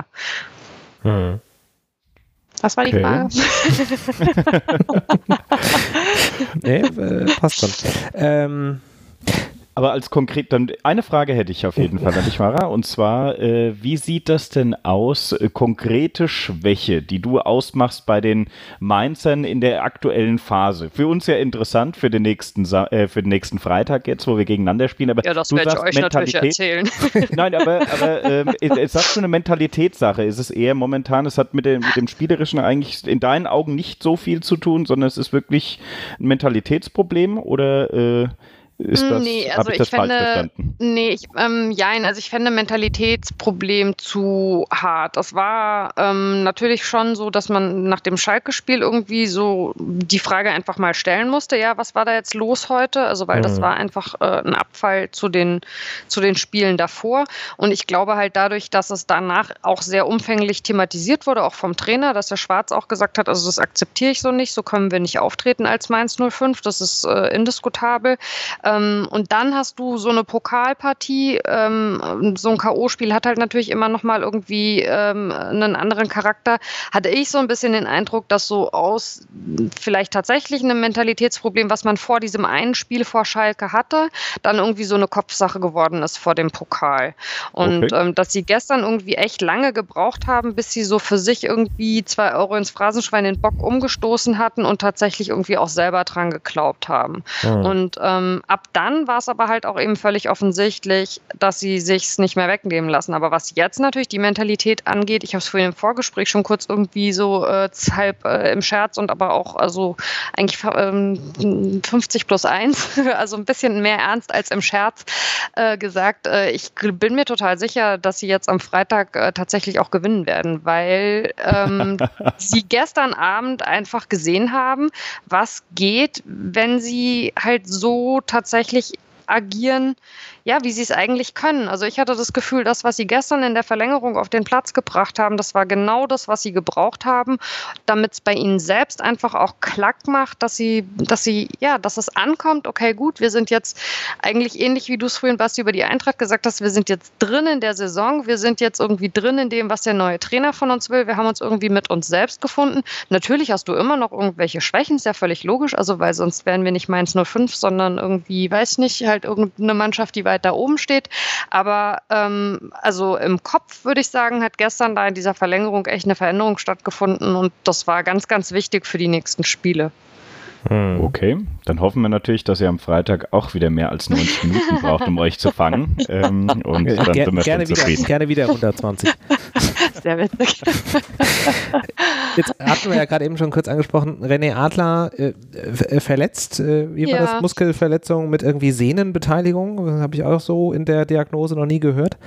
Mhm. Was war die okay. Frage? nee, äh, passt schon. Ähm, Aber als konkret, dann eine Frage hätte ich auf jeden Fall an dich, Mara, und zwar, äh, wie sieht das denn aus, äh, konkrete Schwäche, die du ausmachst bei den Mainzern in der aktuellen Phase? Für uns ja interessant für den nächsten, Sa- äh, für den nächsten Freitag jetzt, wo wir gegeneinander spielen, aber ja, das du werde ich sagst euch natürlich Mentalität. erzählen. Nein, aber, aber ähm, ist das schon eine Mentalitätssache? Ist es eher momentan, es hat mit dem, mit dem Spielerischen eigentlich in deinen Augen nicht so viel zu tun, sondern es ist wirklich ein Mentalitätsproblem oder äh, Ist das, nee, also habe ich das ich fände, falsch verstanden? Nee, ich, ähm, jein, also ich fände Mentalitätsproblem zu hart. Das war ähm, natürlich schon so, dass man nach dem Schalke-Spiel irgendwie so die Frage einfach mal stellen musste, ja, was war da jetzt los heute? Also weil mhm. das war einfach äh, ein Abfall zu den, zu den Spielen davor. Und ich glaube halt dadurch, dass es danach auch sehr umfänglich thematisiert wurde, auch vom Trainer, dass der Schwarz auch gesagt hat, also das akzeptiere ich so nicht, so können wir nicht auftreten als Mainz null fünf, das ist äh, indiskutabel. Ähm, und dann hast du so eine Pokalpartie, ähm, so ein K O-Spiel hat halt natürlich immer nochmal irgendwie ähm, einen anderen Charakter. Hatte ich so ein bisschen den Eindruck, dass so aus vielleicht tatsächlich einem Mentalitätsproblem, was man vor diesem einen Spiel vor Schalke hatte, dann irgendwie so eine Kopfsache geworden ist vor dem Pokal. Und Okay. ähm, dass sie gestern irgendwie echt lange gebraucht haben, bis sie so für sich irgendwie zwei Euro ins Phrasenschwein den Bock umgestoßen hatten und tatsächlich irgendwie auch selber dran geglaubt haben. Mhm. Und ähm, ab dann war es aber halt auch eben völlig offensichtlich, dass sie sich's nicht mehr wegnehmen lassen. Aber was jetzt natürlich die Mentalität angeht, ich habe es vorhin im Vorgespräch schon kurz irgendwie so äh, halb äh, im Scherz und aber auch also eigentlich ähm, fünfzig plus eins, also ein bisschen mehr ernst als im Scherz äh, gesagt. Äh, ich bin mir total sicher, dass sie jetzt am Freitag äh, tatsächlich auch gewinnen werden, weil ähm, sie gestern Abend einfach gesehen haben, was geht, wenn sie halt so tatsächlich agieren, ja, wie sie es eigentlich können. Also ich hatte das Gefühl, das, was sie gestern in der Verlängerung auf den Platz gebracht haben, das war genau das, was sie gebraucht haben, damit es bei ihnen selbst einfach auch Klack macht, dass sie, dass sie, ja, dass es ankommt, okay, gut, wir sind jetzt eigentlich ähnlich, wie du es vorhin, Basti, über die Eintracht gesagt hast, wir sind jetzt drin in der Saison, wir sind jetzt irgendwie drin in dem, was der neue Trainer von uns will, wir haben uns irgendwie mit uns selbst gefunden. Natürlich hast du immer noch irgendwelche Schwächen, ist ja völlig logisch, also weil sonst wären wir nicht Mainz null fünf, sondern irgendwie, weiß nicht, halt irgendeine Mannschaft, die weit da oben steht. Aber ähm, also im Kopf, würde ich sagen, hat gestern da in dieser Verlängerung echt eine Veränderung stattgefunden und das war ganz, ganz wichtig für die nächsten Spiele. Okay, dann hoffen wir natürlich, dass ihr am Freitag auch wieder mehr als neunzig Minuten braucht, um euch zu fangen. Ähm, und dann Ger sind wir gerne, schon wieder, zufrieden. gerne wieder hundertzwanzig. Sehr witzig. Jetzt hatten wir ja gerade eben schon kurz angesprochen, René Adler äh, äh, verletzt. Äh, wie war Ja. das? Muskelverletzung mit irgendwie Sehnenbeteiligung? Das habe ich auch so in der Diagnose noch nie gehört.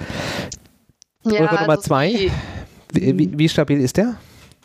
Ja, Eure Nummer also zwei. die- Wie, wie, wie stabil ist der?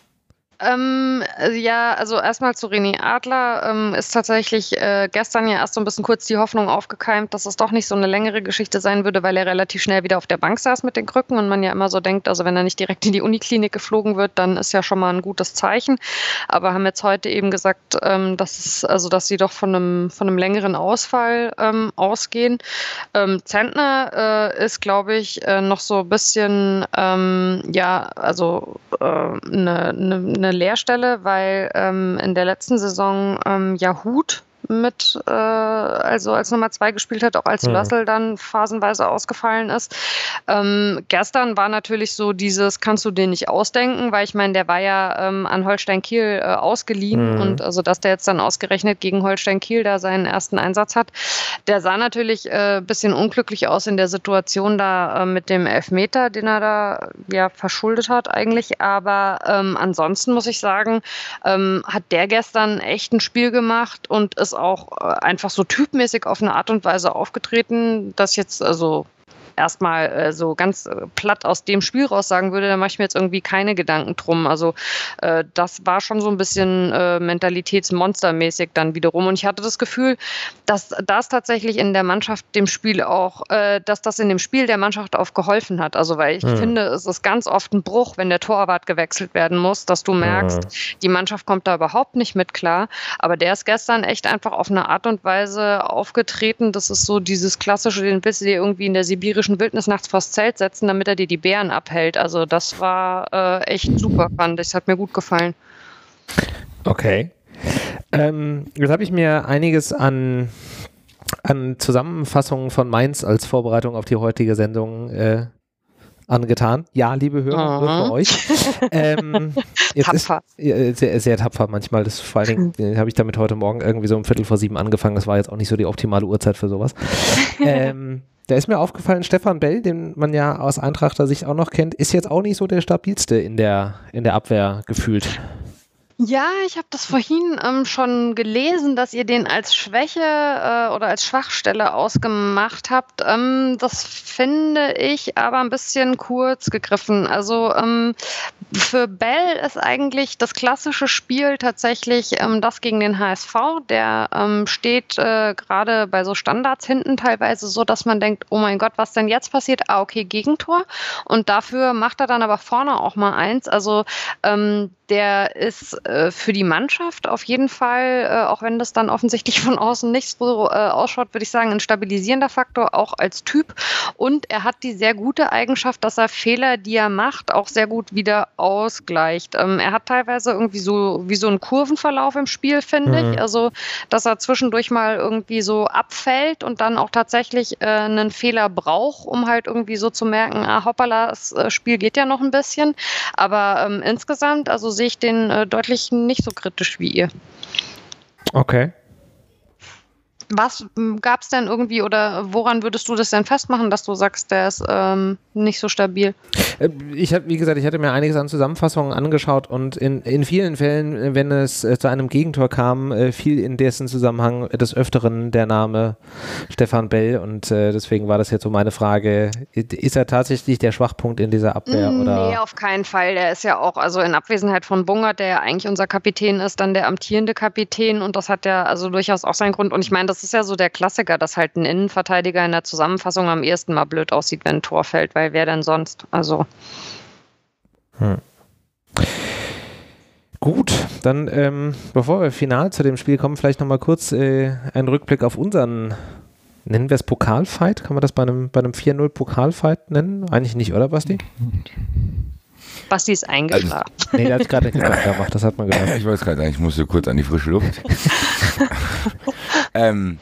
Ähm, äh, ja, also erstmal zu René Adler ähm, ist tatsächlich äh, gestern ja erst so ein bisschen kurz die Hoffnung aufgekeimt, dass es doch nicht so eine längere Geschichte sein würde, weil er relativ schnell wieder auf der Bank saß mit den Krücken und man ja immer so denkt, also wenn er nicht direkt in die Uniklinik geflogen wird, dann ist ja schon mal ein gutes Zeichen. Aber haben jetzt heute eben gesagt, ähm, dass es, also dass sie doch von einem von einem längeren Ausfall ähm, ausgehen. Ähm, Zentner äh, ist, glaube ich, äh, noch so ein bisschen, ähm, ja, also äh, eine, eine eine Leerstelle, weil ähm, in der letzten Saison ähm, ja Huth mit, äh, also als Nummer zwei gespielt hat, auch als Mhm. Lössel dann phasenweise ausgefallen ist. Ähm, gestern war natürlich so dieses, kannst du den nicht ausdenken, weil ich meine, der war ja ähm, an Holstein Kiel äh, ausgeliehen Mhm. und also, dass der jetzt dann ausgerechnet gegen Holstein Kiel da seinen ersten Einsatz hat, der sah natürlich ein äh, bisschen unglücklich aus in der Situation da äh, mit dem Elfmeter, den er da ja verschuldet hat eigentlich, aber ähm, ansonsten muss ich sagen, ähm, hat der gestern echt ein Spiel gemacht und ist auch äh, einfach so typmäßig auf eine Art und Weise aufgetreten, dass jetzt also erstmal äh, so ganz äh, platt aus dem Spiel raus sagen würde, da mache ich mir jetzt irgendwie keine Gedanken drum. Also äh, das war schon so ein bisschen äh, mentalitätsmonstermäßig dann wiederum. Und ich hatte das Gefühl, dass das tatsächlich in der Mannschaft dem Spiel auch, äh, dass das in dem Spiel der Mannschaft auch geholfen hat. Also weil ich Mhm. finde, es ist ganz oft ein Bruch, wenn der Torwart gewechselt werden muss, dass du merkst, die Mannschaft kommt da überhaupt nicht mit klar. Aber der ist gestern echt einfach auf eine Art und Weise aufgetreten. Das ist so dieses klassische, den willst du dir irgendwie in der sibirischen Wildnis nachts vors Zelt setzen, damit er dir die Bären abhält. Also das war äh, echt super, fand ich. Es hat mir gut gefallen. Okay. Ähm, jetzt habe ich mir einiges an, an Zusammenfassungen von Mainz als Vorbereitung auf die heutige Sendung äh, angetan. Ja, liebe Hörer, nur für Mhm. euch. ähm, jetzt Tapfer. Ist, äh, sehr, sehr tapfer manchmal. Das vor allen Dingen äh, habe ich damit heute Morgen irgendwie so um Viertel vor sieben angefangen. Das war jetzt auch nicht so die optimale Uhrzeit für sowas. ähm, da ist mir aufgefallen, Stefan Bell, den man ja aus Eintrachter Sicht auch noch kennt, ist jetzt auch nicht so der stabilste in der, in der Abwehr gefühlt. Ja, ich habe das vorhin ähm, schon gelesen, dass ihr den als Schwäche äh, oder als Schwachstelle ausgemacht habt. Ähm, das finde ich aber ein bisschen kurz gegriffen. Also ähm, für Bell ist eigentlich das klassische Spiel tatsächlich ähm, das gegen den H S V. Der ähm, steht äh, gerade bei so Standards hinten teilweise so, dass man denkt, oh mein Gott, was denn jetzt passiert? Ah, okay, Gegentor. Und dafür macht er dann aber vorne auch mal eins. Also ähm, der ist äh, für die Mannschaft auf jeden Fall, äh, auch wenn das dann offensichtlich von außen nicht so äh, ausschaut, würde ich sagen, ein stabilisierender Faktor, auch als Typ. Und er hat die sehr gute Eigenschaft, dass er Fehler, die er macht, auch sehr gut wieder ausgleicht. Ähm, er hat teilweise irgendwie so wie so einen Kurvenverlauf im Spiel, finde mhm. ich. Also, dass er zwischendurch mal irgendwie so abfällt und dann auch tatsächlich äh, einen Fehler braucht, um halt irgendwie so zu merken, ah, hoppala, das äh, Spiel geht ja noch ein bisschen. Aber ähm, insgesamt, also sehe ich den äh, deutlich nicht so kritisch wie ihr. Okay. Was gab es denn irgendwie oder woran würdest du das denn festmachen, dass du sagst, der ist ähm, nicht so stabil? Ich habe, wie gesagt, ich hatte mir einiges an Zusammenfassungen angeschaut und in, in vielen Fällen, wenn es äh, zu einem Gegentor kam, äh, fiel in dessen Zusammenhang des Öfteren der Name Stefan Bell und äh, deswegen war das jetzt so meine Frage, ist er tatsächlich der Schwachpunkt in dieser Abwehr? Oder? Nee, auf keinen Fall. Der ist ja auch, also in Abwesenheit von Bungert, der ja eigentlich unser Kapitän ist, dann der amtierende Kapitän und das hat ja also durchaus auch seinen Grund und ich meine, das ist ja so der Klassiker, dass halt ein Innenverteidiger in der Zusammenfassung am ehesten mal blöd aussieht, wenn ein Tor fällt, weil wer denn sonst? Also. Hm. Gut, dann ähm, bevor wir final zu dem Spiel kommen, vielleicht nochmal kurz äh, einen Rückblick auf unseren, nennen wir es Pokalfight? Kann man das bei einem, bei einem vier null Pokalfight nennen? Eigentlich nicht, oder Basti? Basti ist eingeschlafen. Also, nee, der hat gerade nicht gemacht, das hat man gehört. Ich weiß gerade nicht, ich musste kurz an die frische Luft. ähm,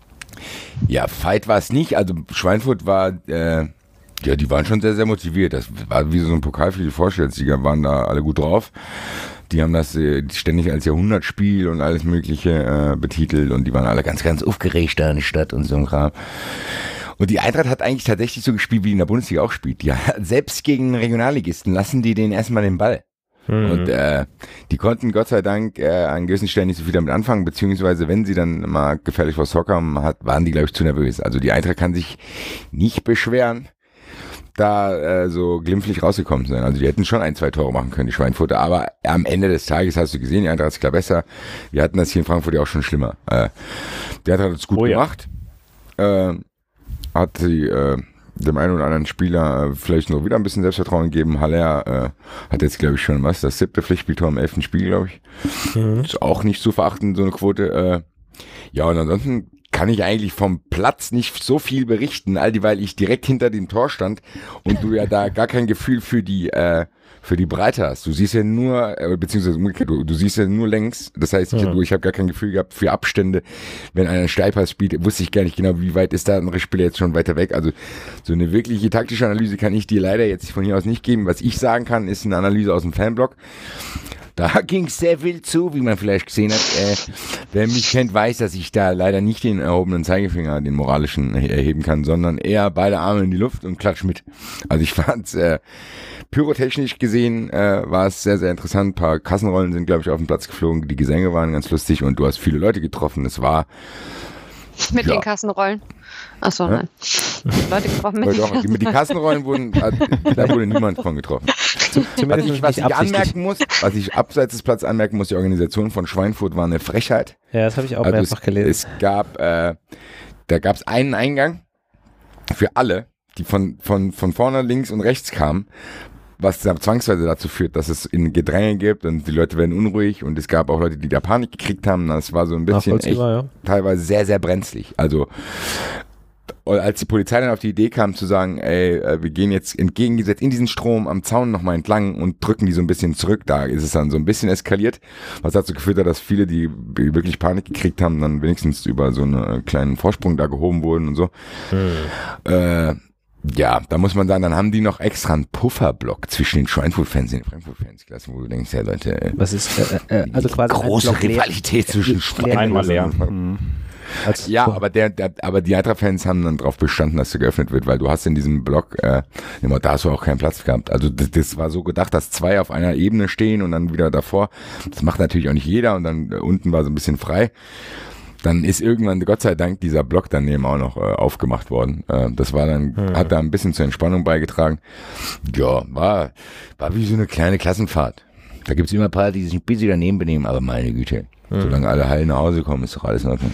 ja, Fight war es nicht. Also Schweinfurt war, äh, ja, die waren schon sehr, sehr motiviert. Das war wie so ein Pokal für die Vorstellungssieger, waren da alle gut drauf. Die haben das äh, ständig als Jahrhundertspiel und alles Mögliche äh, betitelt und die waren alle ganz, ganz aufgeregt da in der Stadt und so ein Kram. Und die Eintracht hat eigentlich tatsächlich so gespielt, wie die in der Bundesliga auch spielt. Ja, selbst gegen Regionalligisten lassen die denen erstmal den Ball. Mhm. Und äh, die konnten Gott sei Dank äh, an gewissen Stellen nicht so viel damit anfangen, beziehungsweise wenn sie dann mal gefährlich vor Soccer hat, waren die, glaube ich, zu nervös. Also die Eintracht kann sich nicht beschweren, da äh, so glimpflich rausgekommen sein. Also die hätten schon ein, zwei Tore machen können, die Schweinfurter. Aber am Ende des Tages hast du gesehen, die Eintracht ist klar besser. Wir hatten das hier in Frankfurt ja auch schon schlimmer. Äh, die Eintracht hat es gut oh, gemacht. Ja. Äh, hat sie äh, dem einen oder anderen Spieler äh, vielleicht noch wieder ein bisschen Selbstvertrauen gegeben. Haller äh, hat jetzt, glaube ich, schon was, das siebte Pflichtspieltor im elften Spiel, glaube ich. Mhm. Ist auch nicht zu verachten, so eine Quote. Äh, ja, und ansonsten kann ich eigentlich vom Platz nicht so viel berichten, all die, weil ich direkt hinter dem Tor stand und du ja da gar kein Gefühl für die äh, für die Breite hast. Du siehst ja nur, äh, beziehungsweise du, du siehst ja nur längs. Das heißt, ich, mhm. ich habe gar kein Gefühl gehabt für Abstände. Wenn einer Steilpass spielt, wusste ich gar nicht genau, wie weit ist der andere Spieler jetzt schon weiter weg. Also so eine wirkliche taktische Analyse kann ich dir leider jetzt von hier aus nicht geben. Was ich sagen kann, ist eine Analyse aus dem Fanblog. Da ging es sehr wild zu, wie man vielleicht gesehen hat. Äh, wer mich kennt, weiß, dass ich da leider nicht den erhobenen Zeigefinger, den moralischen, erheben kann, sondern eher beide Arme in die Luft und klatsch mit. Also ich fand's äh, pyrotechnisch gesehen äh, war es sehr, sehr interessant. Ein paar Kassenrollen sind, glaube ich, auf den Platz geflogen. Die Gesänge waren ganz lustig und du hast viele Leute getroffen. Es war mit ja. den Kassenrollen. Achso, ja? Nein. Leute getroffen mit doch, die, die Kassenrollen wurden, da wurde niemand von getroffen. Was ich, was ich anmerken muss, was ich abseits des Platzes anmerken muss, die Organisation von Schweinfurt war eine Frechheit. Ja, das habe ich auch also mehrfach es, gelesen. Es gab, äh, da gab es einen Eingang für alle, die von, von, von vorne links und rechts kamen, was dann zwangsweise dazu führt, dass es in Gedränge gibt und die Leute werden unruhig und es gab auch Leute, die da Panik gekriegt haben. Das war so ein bisschen echt ja. teilweise sehr, sehr brenzlig. Also als die Polizei dann auf die Idee kam zu sagen, ey, wir gehen jetzt entgegengesetzt in diesen Strom am Zaun nochmal entlang und drücken die so ein bisschen zurück, da ist es dann so ein bisschen eskaliert, was dazu geführt hat, dass viele, die wirklich Panik gekriegt haben, dann wenigstens über so einen kleinen Vorsprung da gehoben wurden und so. Hm. Äh, ja, da muss man sagen, dann haben die noch extra einen Pufferblock zwischen den Schweinfurt-Fans und den Frankfurt-Fans gelassen, wo du denkst, ja Leute, was ist äh, äh, also quasi große Rivalität zwischen Schweinfurt einmal leer. und Als ja, aber der, der, aber die Eintracht-Fans haben dann darauf bestanden, dass der geöffnet wird, weil du hast in diesem Block, äh, immer, da hast du auch keinen Platz gehabt. Also das, das war so gedacht, dass zwei auf einer Ebene stehen und dann wieder davor. Das macht natürlich auch nicht jeder und dann äh, unten war so ein bisschen frei. Dann ist irgendwann, Gott sei Dank, dieser Block daneben auch noch äh, aufgemacht worden. Äh, das war dann, hm. hat da ein bisschen zur Entspannung beigetragen. Ja, war, war wie so eine kleine Klassenfahrt. Da gibt's immer ein paar, die sich ein bisschen daneben benehmen, aber meine Güte, hm. solange alle heil nach Hause kommen, ist doch alles in Ordnung.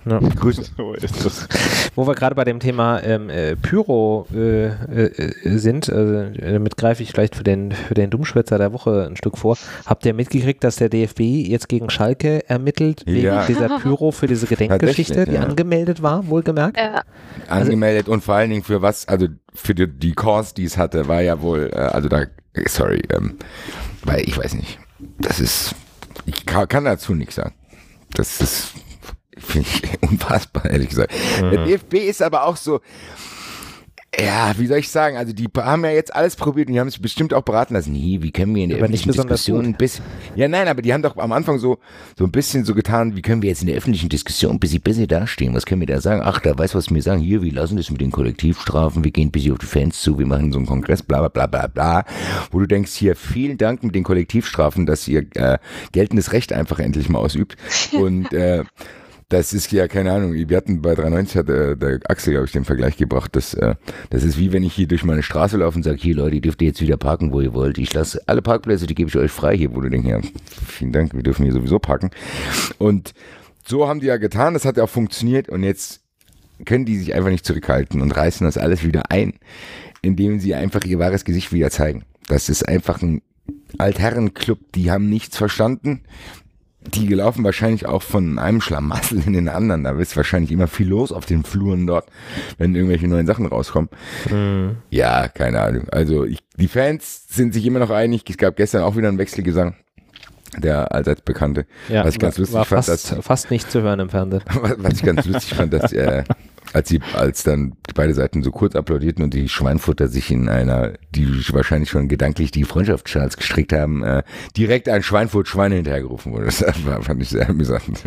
Ja. Grüße. So ist das. Wo wir gerade bei dem Thema ähm, äh, Pyro äh, äh, sind, äh, damit greife ich vielleicht für den, für den Dummschwätzer der Woche ein Stück vor. Habt ihr mitgekriegt, dass der D F B jetzt gegen Schalke ermittelt, wegen Ja. dieser Pyro für diese Gedenkgeschichte, die ja. angemeldet war, wohlgemerkt? Ja. Angemeldet und vor allen Dingen für was, also für die, die Cause, die es hatte, war ja wohl, äh, also da, sorry, ähm, weil ich weiß nicht, das ist, ich kann, kann dazu nichts sagen. Das ist, finde ich unfassbar, ehrlich gesagt. Mhm. Der D F B ist aber auch so, ja, wie soll ich sagen, also die haben ja jetzt alles probiert und die haben sich bestimmt auch beraten lassen. Nee, wie können wir in der aber öffentlichen Diskussion ein bisschen, ja nein, aber die haben doch am Anfang so, so ein bisschen so getan, wie können wir jetzt in der öffentlichen Diskussion ein bisschen besser dastehen, was können wir da sagen? Ach, da weiß was wir sagen, hier, wir lassen das mit den Kollektivstrafen, wir gehen ein bisschen auf die Fans zu, wir machen so einen Kongress, bla bla bla bla bla, wo du denkst, hier, vielen Dank mit den Kollektivstrafen, dass ihr äh, geltendes Recht einfach endlich mal ausübt und äh, das ist ja, keine Ahnung, wir hatten bei dreiundneunzig, hat der, der Axel, glaube ich, den Vergleich gebracht, dass, äh, das ist wie wenn ich hier durch meine Straße laufe und sage, hier Leute, ihr dürft jetzt wieder parken, wo ihr wollt. Ich lasse alle Parkplätze, die gebe ich euch frei hier, wo du denkst, ja, vielen Dank, wir dürfen hier sowieso parken. Und so haben die ja getan, das hat ja auch funktioniert und jetzt können die sich einfach nicht zurückhalten und reißen das alles wieder ein, indem sie einfach ihr wahres Gesicht wieder zeigen. Das ist einfach ein Altherrenclub, die haben nichts verstanden. Die laufen wahrscheinlich auch von einem Schlamassel in den anderen. Da ist wahrscheinlich immer viel los auf den Fluren dort, wenn irgendwelche neuen Sachen rauskommen. Mhm. Ja, keine Ahnung. Also ich, die Fans sind sich immer noch einig. Es gab gestern auch wieder einen Wechselgesang, der allseits bekannte. Ja, was ich ganz war, lustig war fand, fast, dass, fast nicht zu hören im Fernsehen. Was ich ganz lustig fand, dass äh, als sie, als dann beide Seiten so kurz applaudierten und die Schweinfurter sich in einer, die wahrscheinlich schon gedanklich die Freundschaftsschals gestrickt haben, äh, direkt ein Schweinfurt-Schweine hinterhergerufen wurde. Das war, fand ich sehr amüsant.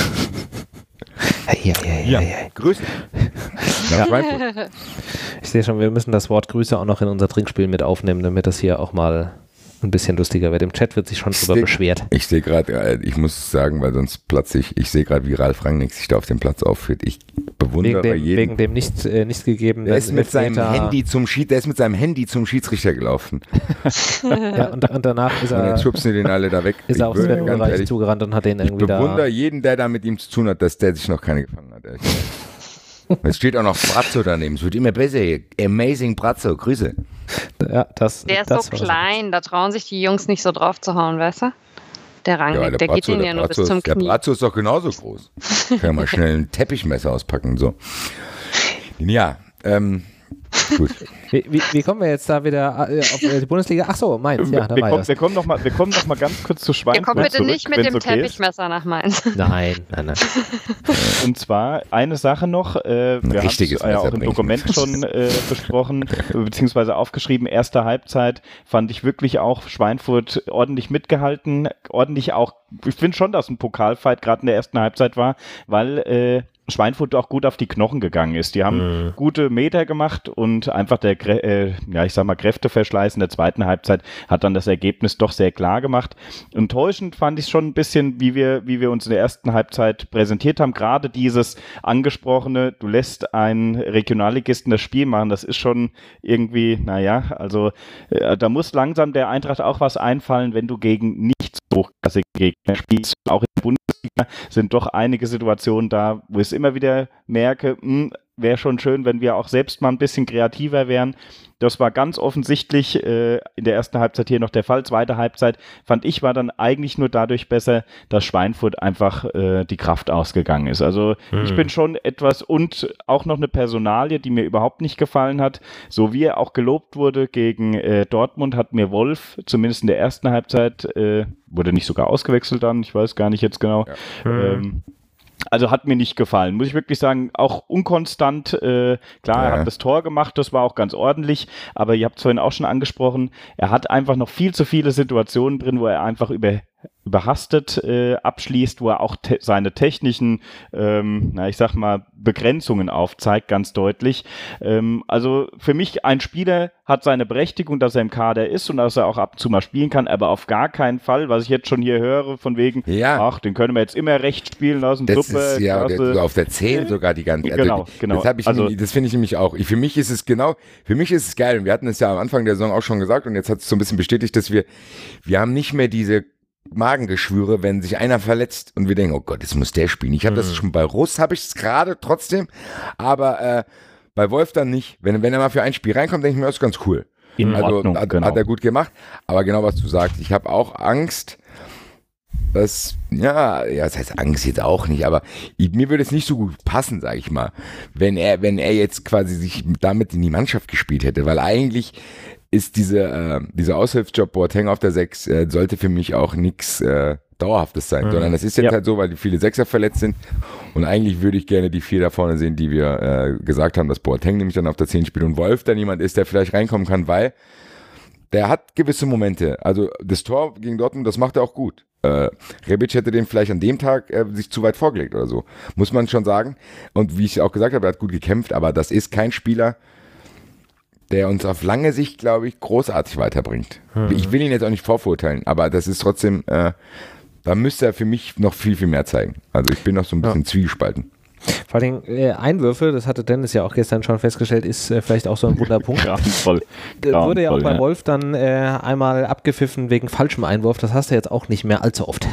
Ja, ja, ja, ja. Grüße. Nach Schweinfurt. Ich sehe schon, wir müssen das Wort Grüße auch noch in unser Trinkspiel mit aufnehmen, damit das hier auch mal ein bisschen lustiger wird. Im Chat wird sich schon drüber seh, beschwert. Ich sehe gerade, ich muss sagen, weil sonst platze ich, ich sehe gerade, wie Ralf Rangnick sich da auf dem Platz aufführt. Ich bewundere wegen dem, jeden. Wegen dem nicht, äh, nicht gegebenen der ist mit seinem Handy zum Schied, der ist mit seinem Handy zum Schiedsrichter gelaufen. Ja, und, und danach ist er. Und jetzt schubsen die den alle da weg. Ist er aufs Bereich zugerannt und hat den irgendwie da. Ich bewundere jeden, der da mit ihm zu tun hat, dass der sich noch keine gefangen hat. Es steht auch noch Brazzo daneben. Es wird immer besser hier. Amazing Brazzo. Grüße. Ja, das, der ist das so klein, da trauen sich die Jungs nicht so drauf zu hauen, weißt du? Der Rangnick, ja, der, der Brazzo, geht ihnen ja nur bis zum Knie. Der Brazzo ist doch genauso groß. Kann ja mal schnell ein Teppichmesser auspacken. So. Ja, ähm, gut. Wie, wie, wie kommen wir jetzt da wieder auf die Bundesliga? Ach so, Mainz, ja, da wir, war kommen, das. wir kommen noch mal, wir kommen noch mal ganz kurz zu Schweinfurt zurück. Wir kommen bitte zurück, nicht mit dem okay Teppichmesser ist. Nach Mainz. Nein, nein, nein. Und zwar eine Sache noch, äh, wir haben es ja auch im Dokument schon äh, besprochen, beziehungsweise aufgeschrieben, erste Halbzeit fand ich wirklich auch Schweinfurt ordentlich mitgehalten, ordentlich auch, ich finde schon, dass ein Pokalfight gerade in der ersten Halbzeit war, weil äh, Schweinfurt auch gut auf die Knochen gegangen ist. Die haben mhm. gute Meter gemacht und einfach der, äh, ja, ich sag mal, Kräfteverschleiß in der zweiten Halbzeit hat dann das Ergebnis doch sehr klar gemacht. Enttäuschend fand ich es schon ein bisschen, wie wir, wie wir uns in der ersten Halbzeit präsentiert haben. Gerade dieses angesprochene, du lässt einen Regionalligisten das Spiel machen, das ist schon irgendwie, naja, also äh, da muss langsam der Eintracht auch was einfallen, wenn du gegen nicht so hochklassige Gegner spielst. Auch in der Bundesliga sind doch einige Situationen da, wo ich es immer wieder merke, wäre schon schön, wenn wir auch selbst mal ein bisschen kreativer wären. Das war ganz offensichtlich äh, in der ersten Halbzeit hier noch der Fall. Zweite Halbzeit, fand ich, war dann eigentlich nur dadurch besser, dass Schweinfurt einfach äh, die Kraft ausgegangen ist. Also mhm. ich bin schon etwas, und auch noch eine Personalie, die mir überhaupt nicht gefallen hat. So wie er auch gelobt wurde gegen äh, Dortmund, hat mir Wolf, zumindest in der ersten Halbzeit, äh, wurde nicht sogar ausgewechselt dann, ich weiß gar nicht jetzt genau, ja. ähm, Also hat mir nicht gefallen, muss ich wirklich sagen, auch unkonstant, äh, klar, ja. Er hat das Tor gemacht, das war auch ganz ordentlich, aber ihr habt es vorhin auch schon angesprochen, er hat einfach noch viel zu viele Situationen drin, wo er einfach über überhastet äh, abschließt, wo er auch te- seine technischen, ähm, na ich sag mal, Begrenzungen aufzeigt, ganz deutlich. Ähm, also für mich, ein Spieler hat seine Berechtigung, dass er im Kader ist und dass er auch ab und zu mal spielen kann, aber auf gar keinen Fall, was ich jetzt schon hier höre, von wegen, ja. ach, den können wir jetzt immer recht spielen lassen, das super. Ist, ja, der, auf der zehn sogar die ganze Zeit. Genau, genau. Das, hab ich also, nämlich, das finde ich nämlich auch. Ich, für mich ist es genau, für mich ist es geil und wir hatten es ja am Anfang der Saison auch schon gesagt und jetzt hat es so ein bisschen bestätigt, dass wir, wir haben nicht mehr diese Magengeschwüre, wenn sich einer verletzt und wir denken, oh Gott, jetzt muss der spielen. Ich habe mhm. das schon bei Russ, habe ich es gerade trotzdem, aber äh, bei Wolf dann nicht. Wenn, wenn er mal für ein Spiel reinkommt, denke ich mir, das ist ganz cool. In also Ordnung, hat, genau. hat er gut gemacht. Aber genau, was du sagst, ich habe auch Angst, dass, ja, ja, das heißt Angst jetzt auch nicht, aber ich, mir würde es nicht so gut passen, sage ich mal, wenn er, wenn er jetzt quasi sich damit in die Mannschaft gespielt hätte, weil eigentlich ist diese, äh, dieser Aushilfsjob Boateng auf der sechs, äh, sollte für mich auch nichts äh, Dauerhaftes sein, mhm. sondern das ist jetzt ja. halt so, weil die viele Sechser verletzt sind und eigentlich würde ich gerne die vier da vorne sehen, die wir äh, gesagt haben, dass Boateng nämlich dann auf der zehn spielt und Wolf dann jemand ist, der vielleicht reinkommen kann, weil der hat gewisse Momente, also das Tor gegen Dortmund, das macht er auch gut. Äh, Rebic hätte den vielleicht an dem Tag äh, sich zu weit vorgelegt oder so, muss man schon sagen und wie ich auch gesagt habe, er hat gut gekämpft, aber das ist kein Spieler, der uns auf lange Sicht, glaube ich, großartig weiterbringt. Mhm. Ich will ihn jetzt auch nicht vorverurteilen, aber das ist trotzdem äh, da müsste er für mich noch viel, viel mehr zeigen. Also ich bin noch so ein bisschen ja. zwiegespalten. Vor allem äh, Einwürfe, das hatte Dennis ja auch gestern schon festgestellt, ist äh, vielleicht auch so ein Wunderpunkt. Grauenvoll. Wurde ja auch bei ja. Wolf dann äh, einmal abgepfiffen wegen falschem Einwurf. Das hast du jetzt auch nicht mehr allzu oft.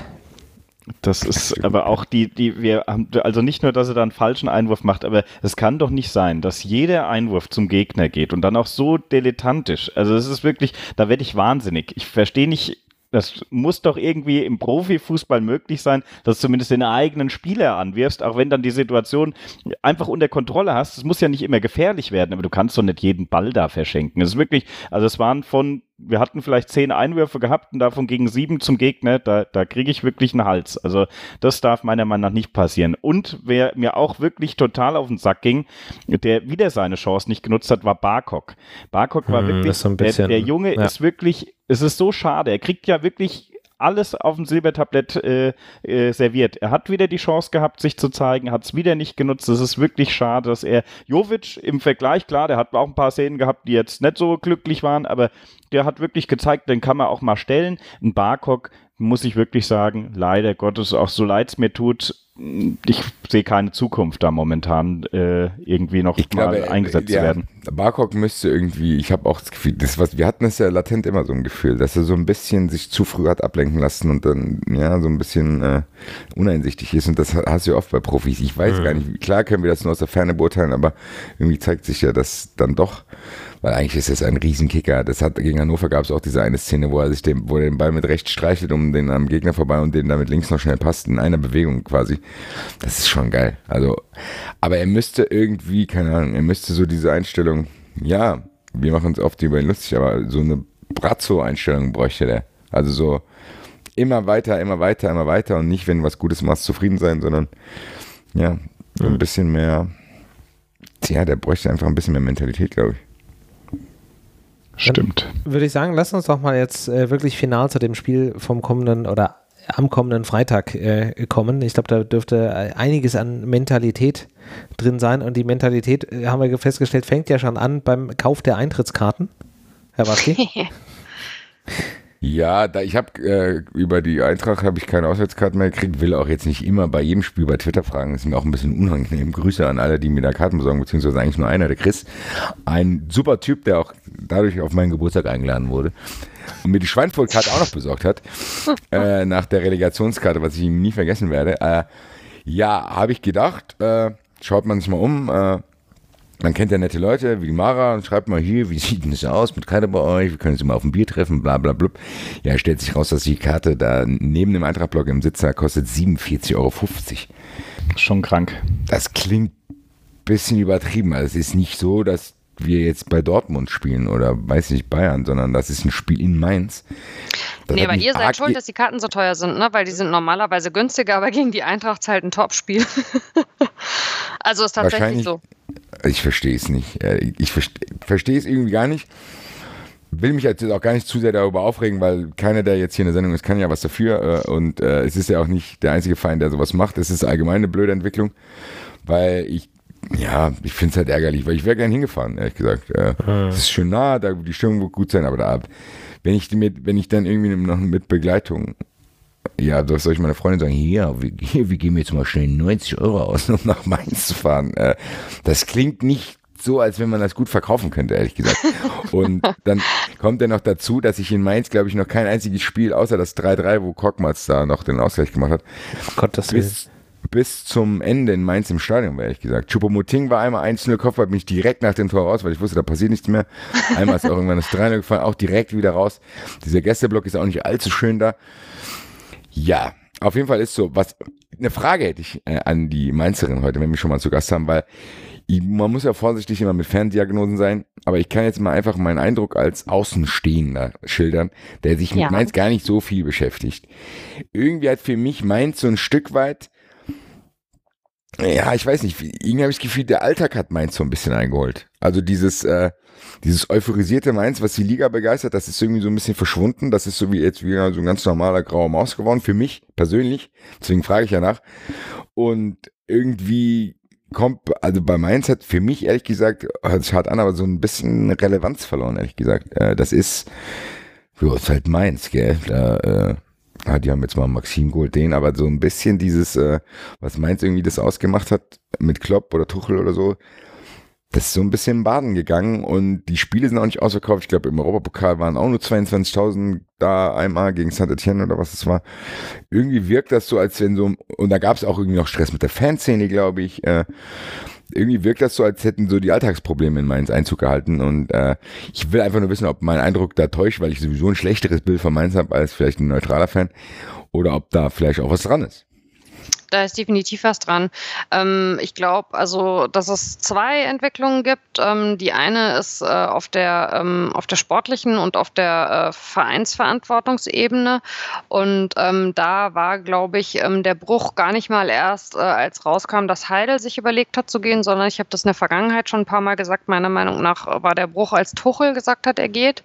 Das ist aber auch die, die wir haben, also nicht nur, dass er da einen falschen Einwurf macht, aber es kann doch nicht sein, dass jeder Einwurf zum Gegner geht und dann auch so dilettantisch. Also es ist wirklich, da werde ich wahnsinnig. Ich verstehe nicht. Das muss doch irgendwie im Profifußball möglich sein, dass du zumindest den eigenen Spieler anwirfst, auch wenn dann die Situation einfach unter Kontrolle hast. Es muss ja nicht immer gefährlich werden, aber du kannst doch nicht jeden Ball da verschenken. Es ist wirklich, also es waren von, wir hatten vielleicht zehn Einwürfe gehabt und davon gegen sieben zum Gegner, da, da kriege ich wirklich einen Hals. Also das darf meiner Meinung nach nicht passieren. Und wer mir auch wirklich total auf den Sack ging, der wieder seine Chance nicht genutzt hat, war Barkok. Barkok war hm, wirklich, so ein bisschen, der, der Junge ja. ist wirklich, es ist so schade, er kriegt ja wirklich alles auf dem Silbertablett äh, äh, serviert. Er hat wieder die Chance gehabt, sich zu zeigen, hat es wieder nicht genutzt. Es ist wirklich schade, dass er Jovic im Vergleich, klar, der hat auch ein paar Szenen gehabt, die jetzt nicht so glücklich waren, aber der hat wirklich gezeigt, den kann man auch mal stellen. Ein Barkok, muss ich wirklich sagen, leider Gottes, auch so leid es mir tut, ich sehe keine Zukunft da momentan äh, irgendwie noch ich mal glaube, eingesetzt ja, zu werden. Barkok müsste irgendwie, ich habe auch das Gefühl, das, was, wir hatten es ja latent immer so ein Gefühl, dass er so ein bisschen sich zu früh hat ablenken lassen und dann ja so ein bisschen äh, uneinsichtig ist und das hast du ja oft bei Profis. Ich weiß mhm. gar nicht, klar können wir das nur aus der Ferne beurteilen, aber irgendwie zeigt sich ja, dass dann doch, weil eigentlich ist es ein Riesenkicker. Das hat gegen Hannover gab es auch diese eine Szene, wo er sich den, wo er den Ball mit rechts streichelt, um den am Gegner vorbei und den damit links noch schnell passt, in einer Bewegung quasi. Das ist schon geil. Also, aber er müsste irgendwie, keine Ahnung, er müsste so diese Einstellung, ja, wir machen uns oft über ihn lustig, aber so eine Brazzo-Einstellung bräuchte der. Also so immer weiter, immer weiter, immer weiter und nicht, wenn du was Gutes machst, zufrieden sein, sondern ja, so ein bisschen mehr, ja, der bräuchte einfach ein bisschen mehr Mentalität, glaube ich. Stimmt. Dann würde ich sagen, lass uns doch mal jetzt äh, wirklich final zu dem Spiel vom kommenden oder am kommenden Freitag äh, kommen. Ich glaube, da dürfte einiges an Mentalität drin sein und die Mentalität, äh, haben wir festgestellt, fängt ja schon an beim Kauf der Eintrittskarten. Herr Watzki? Ja, da ich habe äh, über die Eintracht habe ich keine Auswärtskarten mehr gekriegt, will auch jetzt nicht immer bei jedem Spiel bei Twitter fragen, das ist mir auch ein bisschen unangenehm. Grüße an alle, die mir da Karten besorgen, beziehungsweise eigentlich nur einer, der Chris. Ein super Typ, der auch dadurch auf meinen Geburtstag eingeladen wurde und mir die Schweinfurt-Karte auch noch besorgt hat, äh, nach der Relegationskarte, was ich ihm nie vergessen werde. Äh, ja, habe ich gedacht, äh, schaut man sich mal um, äh, man kennt ja nette Leute wie Mara und schreibt mal hier, wie sieht denn das aus mit Karte bei euch, wir können uns mal auf ein Bier treffen, bla bla bla. Ja, stellt sich raus, dass die Karte da neben dem Eintracht-Block im Sitzer kostet siebenundvierzig Euro fünfzig. Schon krank. Das klingt ein bisschen übertrieben, also es ist nicht so, dass wir jetzt bei Dortmund spielen oder weiß nicht Bayern, sondern das ist ein Spiel in Mainz. Das nee, aber ihr seid schuld, dass die Karten so teuer sind, ne? Weil die sind normalerweise günstiger, aber gegen die Eintracht ist halt ein Topspiel. Also ist tatsächlich so. Ich verstehe es nicht. Ich verstehe es irgendwie gar nicht. Will mich jetzt auch gar nicht zu sehr darüber aufregen, weil keiner, der jetzt hier in der Sendung ist, kann ja was dafür. Und es ist ja auch nicht der einzige Verein, der sowas macht. Es ist allgemein eine blöde Entwicklung, weil ich Ja, ich finde es halt ärgerlich, weil ich wäre gern hingefahren, ehrlich gesagt. Es mhm. ist schön nah, da, die Stimmung wird gut sein, aber da, wenn ich, mit, wenn ich dann irgendwie noch mit Begleitung, ja, was soll ich meiner Freundin sagen, hier, wir, hier, wir geben jetzt mal schnell neunzig Euro aus, um nach Mainz zu fahren. Äh, das klingt nicht so, als wenn man das gut verkaufen könnte, ehrlich gesagt. Und dann kommt ja noch dazu, dass ich in Mainz, glaube ich, noch kein einziges Spiel, außer das drei drei, wo Korkmaz da noch den Ausgleich gemacht hat, Gottes bis, bis zum Ende in Mainz im Stadion, ehrlich gesagt. Choupo-Moting war einmal eins null Kopfball, bin ich direkt nach dem Tor raus, weil ich wusste, da passiert nichts mehr. Einmal ist auch irgendwann das drei null gefallen, auch direkt wieder raus. Dieser Gästeblock ist auch nicht allzu schön da. Ja, auf jeden Fall ist so, was, eine Frage hätte ich äh, an die Mainzerin heute, wenn wir schon mal zu Gast haben, weil ich, man muss ja vorsichtig immer mit Ferndiagnosen sein, aber ich kann jetzt mal einfach meinen Eindruck als Außenstehender schildern, der sich mit Ja. Mainz gar nicht so viel beschäftigt. Irgendwie hat für mich Mainz so ein Stück weit, ja, ich weiß nicht, irgendwie habe ich das Gefühl, der Alltag hat Mainz so ein bisschen eingeholt. Also dieses, äh, dieses euphorisierte Mainz, was die Liga begeistert, das ist irgendwie so ein bisschen verschwunden. Das ist so wie jetzt wieder so ein ganz normaler grauer Maus geworden, für mich persönlich. Deswegen frage ich ja nach. Und irgendwie kommt, also bei Mainz hat für mich ehrlich gesagt, hört sich hart an, aber so ein bisschen Relevanz verloren, ehrlich gesagt. Äh, das ist, jo, ist halt Mainz, gell, da, äh, Ah, die haben jetzt mal Maxim geholt, den, aber so ein bisschen dieses, äh, was Mainz irgendwie das ausgemacht hat, mit Klopp oder Tuchel oder so, das ist so ein bisschen in Baden gegangen und die Spiele sind auch nicht ausverkauft. Ich glaube, im Europapokal waren auch nur zweiundzwanzigtausend da einmal gegen Saint-Etienne oder was es war. Irgendwie wirkt das so, als wenn so, und da gab es auch irgendwie noch Stress mit der Fanszene, glaube ich, äh, irgendwie wirkt das so, als hätten so die Alltagsprobleme in Mainz Einzug gehalten und äh, ich will einfach nur wissen, ob mein Eindruck da täuscht, weil ich sowieso ein schlechteres Bild von Mainz habe als vielleicht ein neutraler Fan oder ob da vielleicht auch was dran ist. Da ist definitiv was dran. Ähm, ich glaube, also, dass es zwei Entwicklungen gibt. Ähm, die eine ist äh, auf der ähm, auf der sportlichen und auf der äh, Vereinsverantwortungsebene. Und ähm, da war, glaube ich, ähm, der Bruch gar nicht mal erst, äh, als rauskam, dass Heidel sich überlegt hat zu gehen, sondern ich habe das in der Vergangenheit schon ein paar Mal gesagt. Meiner Meinung nach war der Bruch, als Tuchel gesagt hat, er geht.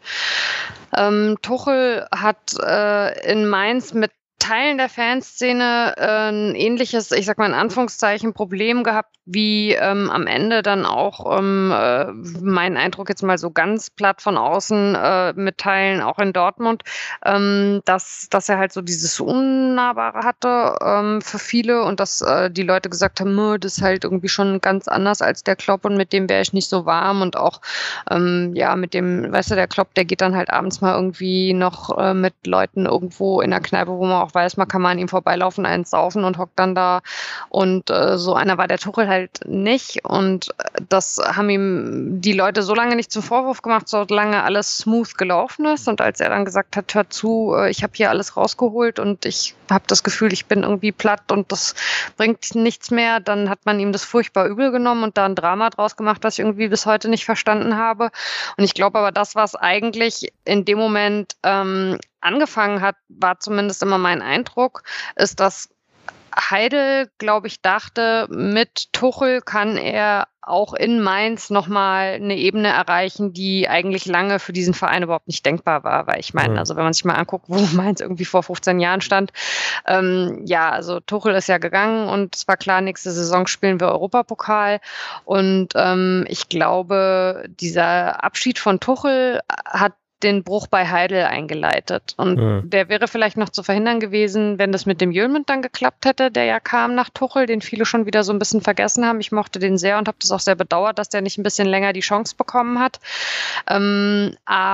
Ähm, Tuchel hat äh, in Mainz mit Teilen der Fanszene äh, ein ähnliches, ich sag mal in Anführungszeichen, Problem gehabt, wie ähm, am Ende dann auch ähm, äh, mein Eindruck jetzt mal so ganz platt von außen äh, mit Teilen auch in Dortmund, ähm, dass, dass er halt so dieses Unnahbare hatte ähm, für viele und dass äh, die Leute gesagt haben, das ist halt irgendwie schon ganz anders als der Klopp und mit dem wäre ich nicht so warm und auch ähm, ja mit dem, weißt du, der Klopp, der geht dann halt abends mal irgendwie noch äh, mit Leuten irgendwo in der Kneipe, wo man auch weiß, man kann mal an ihm vorbeilaufen, eins saufen und hockt dann da und äh, so einer war der Tuchel halt nicht und das haben ihm die Leute so lange nicht zum Vorwurf gemacht, solange alles smooth gelaufen ist und als er dann gesagt hat, hör zu, äh, ich habe hier alles rausgeholt und ich habe das Gefühl, ich bin irgendwie platt und das bringt nichts mehr, dann hat man ihm das furchtbar übel genommen und da ein Drama draus gemacht, was ich irgendwie bis heute nicht verstanden habe und ich glaube aber, das, was eigentlich in dem Moment ähm, angefangen hat, war zumindest immer mein Eindruck, ist, dass Heidel, glaube ich, dachte, mit Tuchel kann er auch in Mainz nochmal eine Ebene erreichen, die eigentlich lange für diesen Verein überhaupt nicht denkbar war. Weil ich meine, also wenn man sich mal anguckt, wo Mainz irgendwie vor fünfzehn Jahren stand, ähm, ja, also Tuchel ist ja gegangen und es war klar, nächste Saison spielen wir Europapokal. Und ähm, ich glaube, dieser Abschied von Tuchel hat den Bruch bei Heidel eingeleitet. Und ja. der wäre vielleicht noch zu verhindern gewesen, wenn das mit dem Jölmund dann geklappt hätte, der ja kam nach Tuchel, den viele schon wieder so ein bisschen vergessen haben. Ich mochte den sehr und habe das auch sehr bedauert, dass der nicht ein bisschen länger die Chance bekommen hat. Ähm,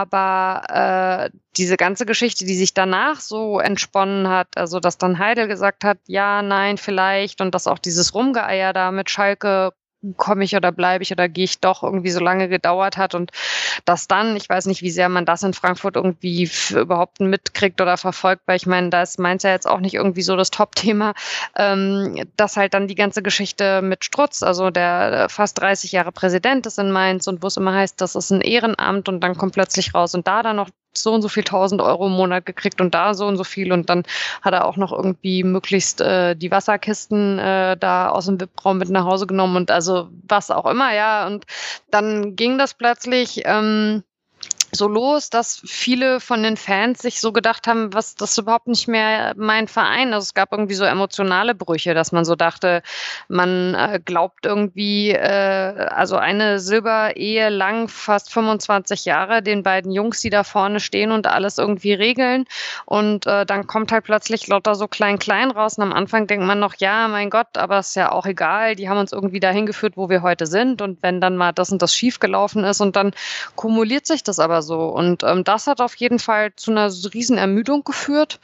aber äh, diese ganze Geschichte, die sich danach so entsponnen hat, also dass dann Heidel gesagt hat, ja, nein, vielleicht und dass auch dieses Rumgeeier da mit Schalke, komme ich oder bleibe ich oder gehe ich doch, irgendwie so lange gedauert hat und dass dann, ich weiß nicht, wie sehr man das in Frankfurt irgendwie überhaupt mitkriegt oder verfolgt, weil ich meine, da ist Mainz ja jetzt auch nicht irgendwie so das Top-Thema, ähm, dass halt dann die ganze Geschichte mit Strutz, also der fast dreißig Jahre Präsident ist in Mainz und wo es immer heißt, das ist ein Ehrenamt und dann kommt plötzlich raus und da dann noch so und so viel tausend Euro im Monat gekriegt und da so und so viel und dann hat er auch noch irgendwie möglichst äh, die Wasserkisten äh, da aus dem V I P-Raum mit nach Hause genommen und also was auch immer, ja, und dann ging das plötzlich ähm, so los, dass viele von den Fans sich so gedacht haben, was, das ist überhaupt nicht mehr mein Verein. Also es gab irgendwie so emotionale Brüche, dass man so dachte, man äh, glaubt irgendwie, äh, also eine Silberehe lang, fast fünfundzwanzig Jahre, den beiden Jungs, die da vorne stehen und alles irgendwie regeln und äh, dann kommt halt plötzlich lauter so klein-klein raus und am Anfang denkt man noch, ja, mein Gott, aber ist ja auch egal, die haben uns irgendwie dahin geführt, wo wir heute sind und wenn dann mal das und das schief gelaufen ist und dann kumuliert sich das aber oder so. Und ähm, das hat auf jeden Fall zu einer riesen Ermüdung geführt.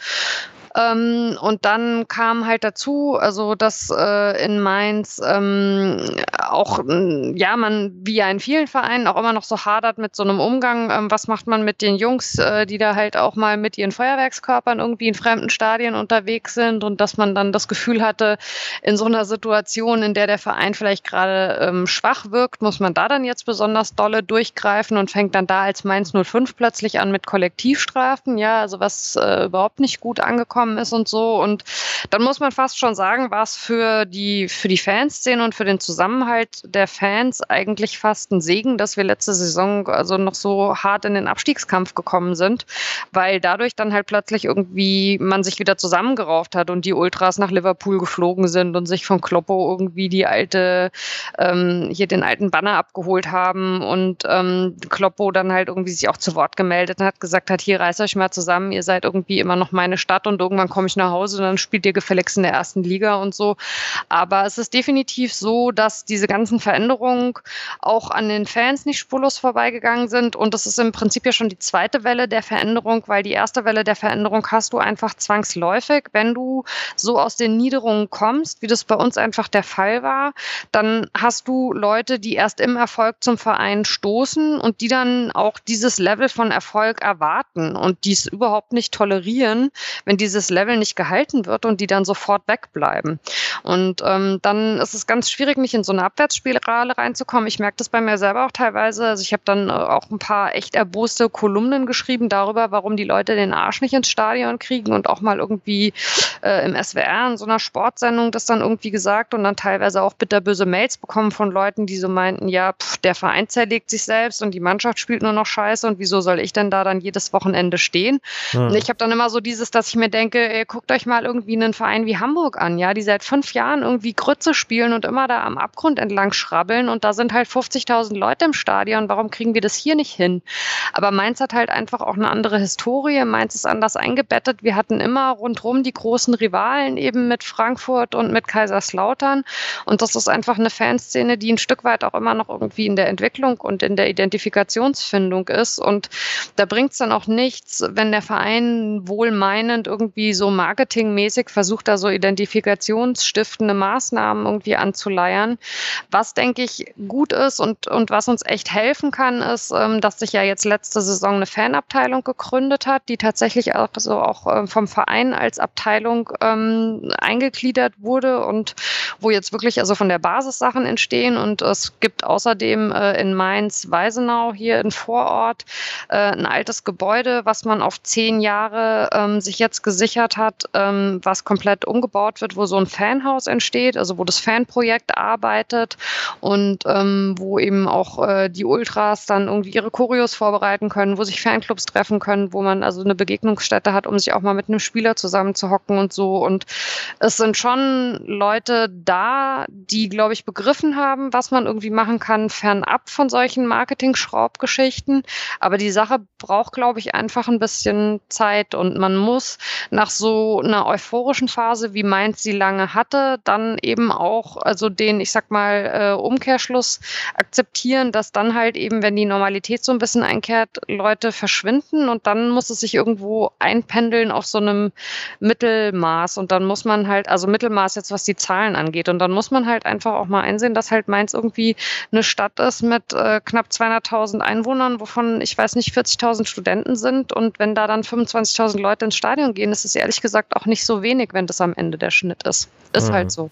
Ähm, und dann kam halt dazu, also dass äh, in Mainz ähm, auch, ja, man wie ja in vielen Vereinen auch immer noch so hadert mit so einem Umgang. Ähm, was macht man mit den Jungs, äh, die da halt auch mal mit ihren Feuerwerkskörpern irgendwie in fremden Stadien unterwegs sind, und dass man dann das Gefühl hatte, in so einer Situation, in der der Verein vielleicht gerade ähm, schwach wirkt, muss man da dann jetzt besonders dolle durchgreifen und fängt dann da als Mainz null fünf plötzlich an mit Kollektivstrafen, ja, also was äh, überhaupt nicht gut angekommen ist und so. Und dann muss man fast schon sagen, war es für die, für die Fanszene und für den Zusammenhalt der Fans eigentlich fast ein Segen, dass wir letzte Saison also noch so hart in den Abstiegskampf gekommen sind, weil dadurch dann halt plötzlich irgendwie man sich wieder zusammengerauft hat und die Ultras nach Liverpool geflogen sind und sich von Kloppo irgendwie die alte, ähm, hier den alten Banner abgeholt haben und ähm, Kloppo dann halt irgendwie sich auch zu Wort gemeldet und hat gesagt hat, hier reißt euch mal zusammen, ihr seid irgendwie immer noch meine Stadt und irgendwann komme ich nach Hause und dann spielt ihr gefälligst in der ersten Liga und so. Aber es ist definitiv so, dass diese ganzen Veränderungen auch an den Fans nicht spurlos vorbeigegangen sind, und das ist im Prinzip ja schon die zweite Welle der Veränderung, weil die erste Welle der Veränderung hast du einfach zwangsläufig, wenn du so aus den Niederungen kommst, wie das bei uns einfach der Fall war, dann hast du Leute, die erst im Erfolg zum Verein stoßen und die dann auch dieses Level von Erfolg erwarten und dies überhaupt nicht tolerieren, wenn dieses Level nicht gehalten wird und die dann sofort wegbleiben. Und ähm, dann ist es ganz schwierig, nicht in so eine Abwärtsspirale reinzukommen. Ich merke das bei mir selber auch teilweise. Also ich habe dann äh, auch ein paar echt erboste Kolumnen geschrieben darüber, warum die Leute den Arsch nicht ins Stadion kriegen, und auch mal irgendwie äh, im S W R in so einer Sportsendung das dann irgendwie gesagt und dann teilweise auch bitterböse Mails bekommen von Leuten, die so meinten, ja, pff, der Verein zerlegt sich selbst und die Mannschaft spielt nur noch Scheiße und wieso soll ich denn da dann jedes Wochenende stehen? Hm. Und ich habe dann immer so dieses, dass ich mir denke, ey, guckt euch mal irgendwie einen Verein wie Hamburg an, ja, die seit fünf Jahren irgendwie Grütze spielen und immer da am Abgrund entlang schrabbeln, und da sind halt fünfzigtausend Leute im Stadion, warum kriegen wir das hier nicht hin? Aber Mainz hat halt einfach auch eine andere Historie, Mainz ist anders eingebettet, wir hatten immer rundherum die großen Rivalen eben mit Frankfurt und mit Kaiserslautern, und das ist einfach eine Fanszene, die ein Stück weit auch immer noch irgendwie in der Entwicklung und in der Identifikationsfindung ist, und da bringt es dann auch nichts, wenn der Verein wohlmeinend irgendwie so marketingmäßig versucht, da so identifikationsstiftende Maßnahmen irgendwie anzuleiern. Was, denke ich, gut ist und, und was uns echt helfen kann, ist, ähm, dass sich ja jetzt letzte Saison eine Fanabteilung gegründet hat, die tatsächlich auch, so auch äh, vom Verein als Abteilung ähm, eingegliedert wurde und wo jetzt wirklich also von der Basis Sachen entstehen, und es gibt außerdem äh, in Mainz-Weisenau hier im Vorort äh, ein altes Gebäude, was man auf zehn Jahre ähm, sich jetzt gesichert hat, ähm, was komplett umgebaut wird, wo so ein Fanhaus entsteht, also wo das Fanprojekt arbeitet und ähm, wo eben auch äh, die Ultras dann irgendwie ihre Choreos vorbereiten können, wo sich Fanclubs treffen können, wo man also eine Begegnungsstätte hat, um sich auch mal mit einem Spieler zusammenzuhocken und so. Und es sind schon Leute da, die, glaube ich, begriffen haben, was man irgendwie machen kann, fernab von solchen Marketing-Schraubgeschichten. Aber die Sache braucht, glaube ich, einfach ein bisschen Zeit, und man muss nach so einer euphorischen Phase, wie Mainz sie lange hatte, dann eben auch also den, ich sag mal, äh, Umkehrschluss akzeptieren, dass dann halt eben, wenn die Normalität so ein bisschen einkehrt, Leute verschwinden, und dann muss es sich irgendwo einpendeln auf so einem Mittelmaß, und dann muss man halt, also Mittelmaß jetzt, was die Zahlen angeht, und dann muss man halt einfach auch mal einsehen, dass halt Mainz irgendwie eine Stadt ist mit äh, knapp zweihunderttausend Einwohnern, wovon, ich weiß nicht, vierzigtausend Studenten sind, und wenn da dann fünfundzwanzigtausend Leute ins Stadion gehen, ist es ehrlich gesagt auch nicht so wenig, wenn das am Ende der Schnitt ist. Ist mhm. halt so.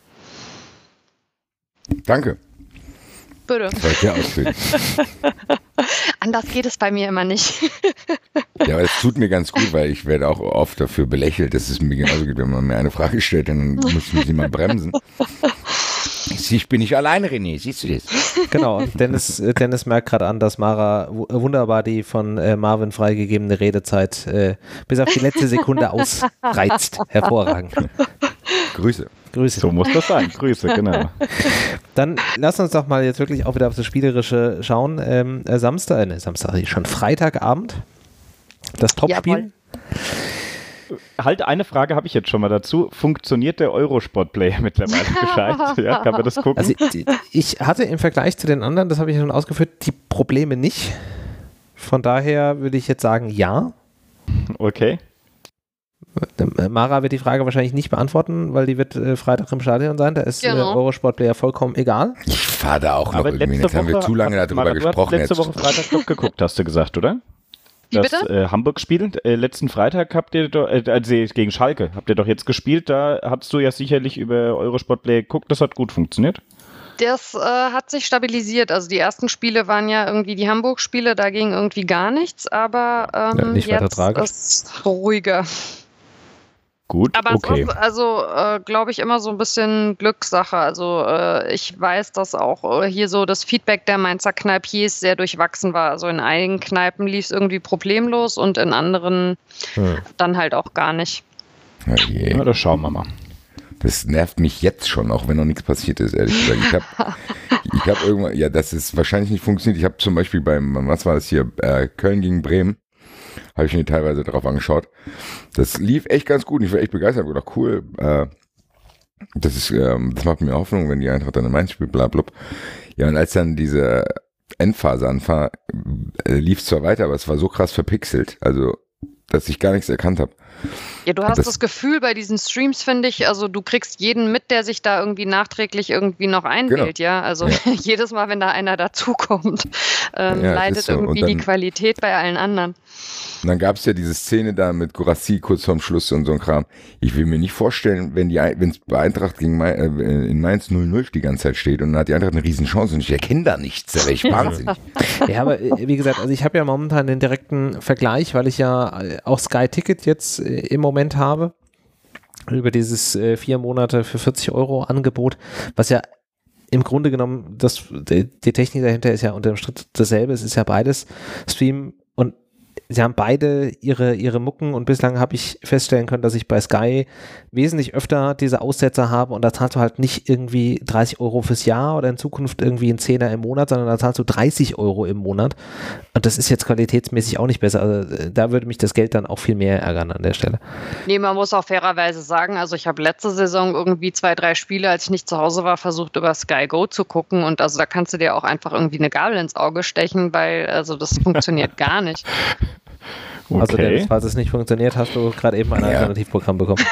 Danke. Bitte. Das war sehr ausführlich. Anders geht es bei mir immer nicht. Ja, aber es tut mir ganz gut, weil ich werde auch oft dafür belächelt, dass es mir genauso geht, wenn man mir eine Frage stellt, dann muss man sie mal bremsen. Ich bin nicht alleine, René, siehst du das? Genau, Dennis, Dennis merkt gerade an, dass Mara wunderbar die von äh, Marvin freigegebene Redezeit äh, bis auf die letzte Sekunde ausreizt. Hervorragend. Grüße. Grüße. So muss das sein. Grüße, genau. Dann lass uns doch mal jetzt wirklich auch wieder auf das Spielerische schauen. Ähm, Samstag, ne, Samstag, schon Freitagabend. Das Topspiel. Halt, eine Frage habe ich jetzt schon mal dazu. Funktioniert der Eurosport-Player mittlerweile gescheit? Ja, kann man das gucken? Also, ich hatte im Vergleich zu den anderen, das habe ich schon ausgeführt, die Probleme nicht. von daher würde ich jetzt sagen, ja. Okay. Mara wird die Frage wahrscheinlich nicht beantworten, weil die wird äh, Freitag im Stadion sein. Da ist Genau. äh, Eurosport-Player vollkommen egal. Ich fahre da auch noch Aber irgendwie. letzte Jetzt haben wir Woche zu lange hast- darüber Mara, gesprochen. Du hast letzte Jetzt. Woche Freitag Club geguckt, hast du gesagt, oder? Wie Das bitte? äh, Hamburg-Spiel, äh, letzten Freitag habt ihr doch, äh, also gegen Schalke, habt ihr doch jetzt gespielt, da hast du ja sicherlich über Eurosport-Play geguckt, das hat gut funktioniert. Das äh, hat sich stabilisiert. Also die ersten Spiele waren ja irgendwie die Hamburg-Spiele, da ging irgendwie gar nichts, aber ähm, Ja, nicht weiter jetzt tragisch. ist ruhiger. Gut, Aber okay. es ist also, äh, glaube ich, immer so ein bisschen Glückssache. Also äh, ich weiß, dass auch äh, hier so das Feedback der Mainzer Kneipiers sehr durchwachsen war. Also in einigen Kneipen lief es irgendwie problemlos und in anderen Hm. dann halt auch gar nicht. Oh je. Na, das schauen wir mal. Das nervt mich jetzt schon, auch wenn noch nichts passiert ist, ehrlich gesagt. Ich habe ich hab irgendwann, ja, das ist wahrscheinlich nicht funktioniert. Ich habe zum Beispiel beim, was war das hier, äh, Köln gegen Bremen, habe ich mir teilweise drauf angeschaut. Das lief echt ganz gut und ich war echt begeistert. Ich habe gedacht, cool, äh, das ist, ähm, das macht mir Hoffnung, wenn die Eintracht dann in Mainz spielt, bla, bla. Ja, und als dann diese Endphase anfang, äh, lief es zwar weiter, aber es war so krass verpixelt, also, dass ich gar nichts erkannt habe. Ja, du hast Das- das, Gefühl bei diesen Streams, finde ich, also du kriegst jeden mit, der sich da irgendwie nachträglich irgendwie noch einwählt, ja. Also Ja. jedes Mal, wenn da einer dazukommt, ähm, Ja, es leidet ist so. irgendwie Und die dann- Qualität bei allen anderen. Und dann gab es ja diese Szene da mit Guirassy kurz vorm Schluss und so ein Kram. Ich will mir nicht vorstellen, wenn die wenn es bei Eintracht gegen Mai, äh, in Mainz null null die ganze Zeit steht und dann hat die Eintracht eine riesen Chance und ich erkenne da nichts. Da wäre ich wahnsinnig. Ja, aber äh, wie gesagt, also ich habe ja momentan den direkten Vergleich, weil ich ja äh, auch Sky Ticket jetzt äh, im Moment habe, über dieses äh, vier Monate für vierzig Euro Angebot, was ja im Grunde genommen, das, die, die Technik dahinter ist ja unter dem Schritt dasselbe, es ist ja beides Stream und sie haben beide ihre, ihre Mucken und bislang habe ich feststellen können, dass ich bei Sky wesentlich öfter diese Aussetzer habe und da zahlst du halt nicht irgendwie dreißig Euro fürs Jahr oder in Zukunft irgendwie einen Zehner im Monat, sondern da zahlst du dreißig Euro im Monat und das ist jetzt qualitätsmäßig auch nicht besser. Also äh, da würde mich das Geld dann auch viel mehr ärgern an der Stelle. Nee, man muss auch fairerweise sagen, also ich habe letzte Saison irgendwie zwei, drei Spiele, als ich nicht zu Hause war, versucht über Sky Go zu gucken und also da kannst du dir auch einfach irgendwie eine Gabel ins Auge stechen, weil also das funktioniert gar nicht. Also Okay. Dennis, falls es nicht funktioniert, hast du gerade eben ein Ja. Alternativprogramm bekommen.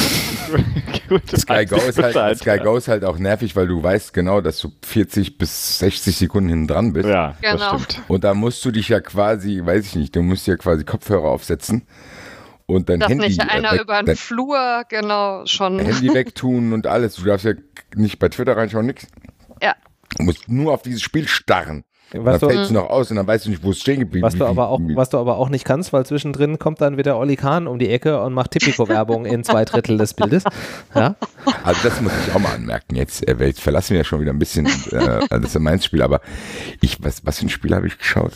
Gut, Sky Go, ist halt, Bescheid. Sky Go ist halt auch nervig, weil du weißt genau, dass du vierzig bis sechzig Sekunden hinten dran bist. Ja, Genau. das stimmt. Und da musst du dich ja quasi, weiß ich nicht, du musst ja quasi Kopfhörer aufsetzen und dein Dass Handy, nicht einer äh, über den dein Flur, genau, schon. Handy wegtun und alles. Du darfst ja nicht bei Twitter reinschauen, nix. Ja. Du musst nur auf dieses Spiel starren. Was dann du, fällst du noch aus und dann weißt du nicht, wo es stehen geblieben was, ist. du aber auch, was du aber auch nicht kannst, weil zwischendrin kommt dann wieder Olli Kahn um die Ecke und macht Tipico-Werbung in zwei Drittel des Bildes. Ja? Also das muss ich auch mal anmerken. Jetzt, äh, jetzt verlassen wir ja schon wieder ein bisschen äh, das ist mein Spiel, aber ich, was, was für ein Spiel habe ich geschaut?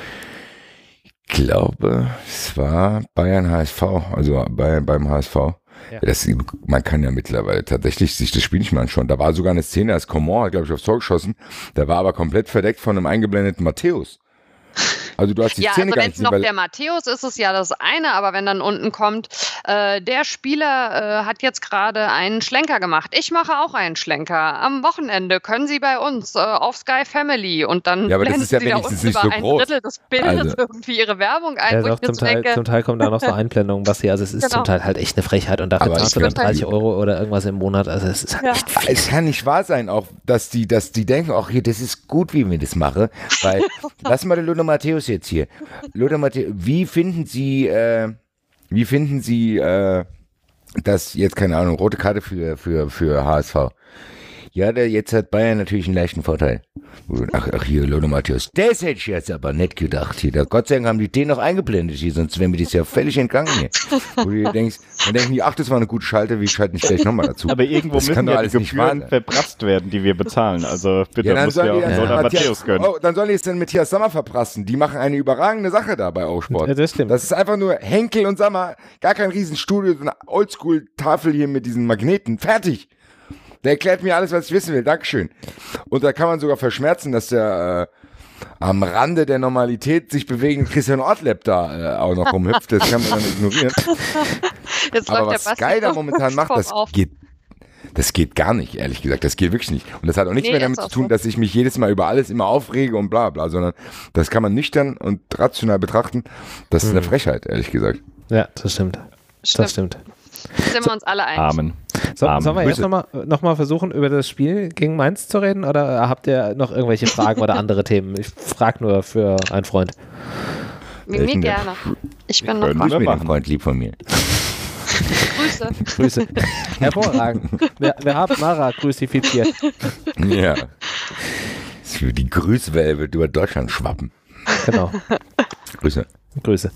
Ich glaube, es war Bayern H S V, also bei, beim H S V. Ja. Das, man kann ja mittlerweile tatsächlich sich das Spiel nicht mehr anschauen. Da war sogar eine Szene, als Coman hat, glaube ich, aufs Tor geschossen. Der war aber komplett verdeckt von einem eingeblendeten Matthäus. Also du hast die Ja, Szene also gar wenn nicht es gesehen, noch weil der Matthäus ist, ist es ja das eine, aber wenn dann unten kommt, äh, der Spieler äh, hat jetzt gerade einen Schlenker gemacht. Ich mache auch einen Schlenker. Am Wochenende können Sie bei uns äh, auf Sky Family und dann Ja, aber das blenden ist ja Sie da wenigstens unten nicht über so ein groß. Drittel des Bildes Also- irgendwie Ihre Werbung ein, Ja, wo doch, ich mir zum, so Teil, denke, zum Teil kommen da noch so Einblendungen, Basti. Also es ist Genau. zum Teil halt echt eine Frechheit und dafür Aber zahlst ich du dann find- dreißig Euro oder irgendwas im Monat. Also es ist halt Ja. echt frech. es kann nicht wahr sein, auch, dass die, dass die denken, ach hier, das ist gut, wie wir das machen, weil, lass mal den Lothar Matthäus jetzt hier. Lothar Matthäus, wie finden Sie, äh, wie finden Sie, äh, das jetzt, keine Ahnung, rote Karte für, für, für H S V? Ja, der, jetzt hat Bayern natürlich einen leichten Vorteil. Ach, ach hier, Lothar Matthäus, das hätte ich jetzt aber nicht gedacht hier. Da, Gott sei Dank haben die den noch eingeblendet hier, sonst wäre mir das ja völlig entgangen hier. Wo du dir denkst, dann denken die, ach, das war eine gute Schalte, wie schalte nicht gleich nochmal dazu. Aber irgendwo Das kann müssen doch ja die alles nicht wahr Gebühren sein. verprasst werden, die wir bezahlen. Also bitte muss ja auch jetzt Lothar Matthias- Matthäus gönnen. Oh, dann sollen die es denn Matthias Sammer verprassen. Die machen eine überragende Sache da bei O-Sport. Ja, das stimmt. Das ist einfach nur Henkel und Sammer, gar kein Riesenstudio, so eine Oldschool-Tafel hier mit diesen Magneten. Fertig. Der erklärt mir alles, was ich wissen will. Dankeschön. Und da kann man sogar verschmerzen, dass der äh, am Rande der Normalität sich bewegende Christian Ortleb da äh, auch noch rumhüpft. Das kann man dann ignorieren. jetzt Aber läuft was der Basti Sky da so momentan macht, das auf. geht, das geht gar nicht, ehrlich gesagt. Das geht wirklich nicht. Und das hat auch nichts Nee, mehr damit ist zu auch tun, so. dass ich mich jedes Mal über alles immer aufrege und bla bla, sondern das kann man nüchtern und rational betrachten. Das ist eine Frechheit, ehrlich gesagt. Ja, das stimmt. Das stimmt. Sind wir uns alle einig. Amen. So, Amen. sollen wir jetzt Grüße. nochmal noch mal versuchen, über das Spiel gegen Mainz zu reden? Oder habt ihr noch irgendwelche Fragen oder andere Themen? Ich frage nur für einen Freund. Mit mir Welchen denn? gerne. Ich bin noch Können dran. Grüß mir machen. den Freund lieb von mir. Grüße. Grüße. Hervorragend. Wir, wir haben Mara grüßifiziert. Ja. Das für die Grüßwelle wird über Deutschland schwappen. Genau. Grüße. Grüße.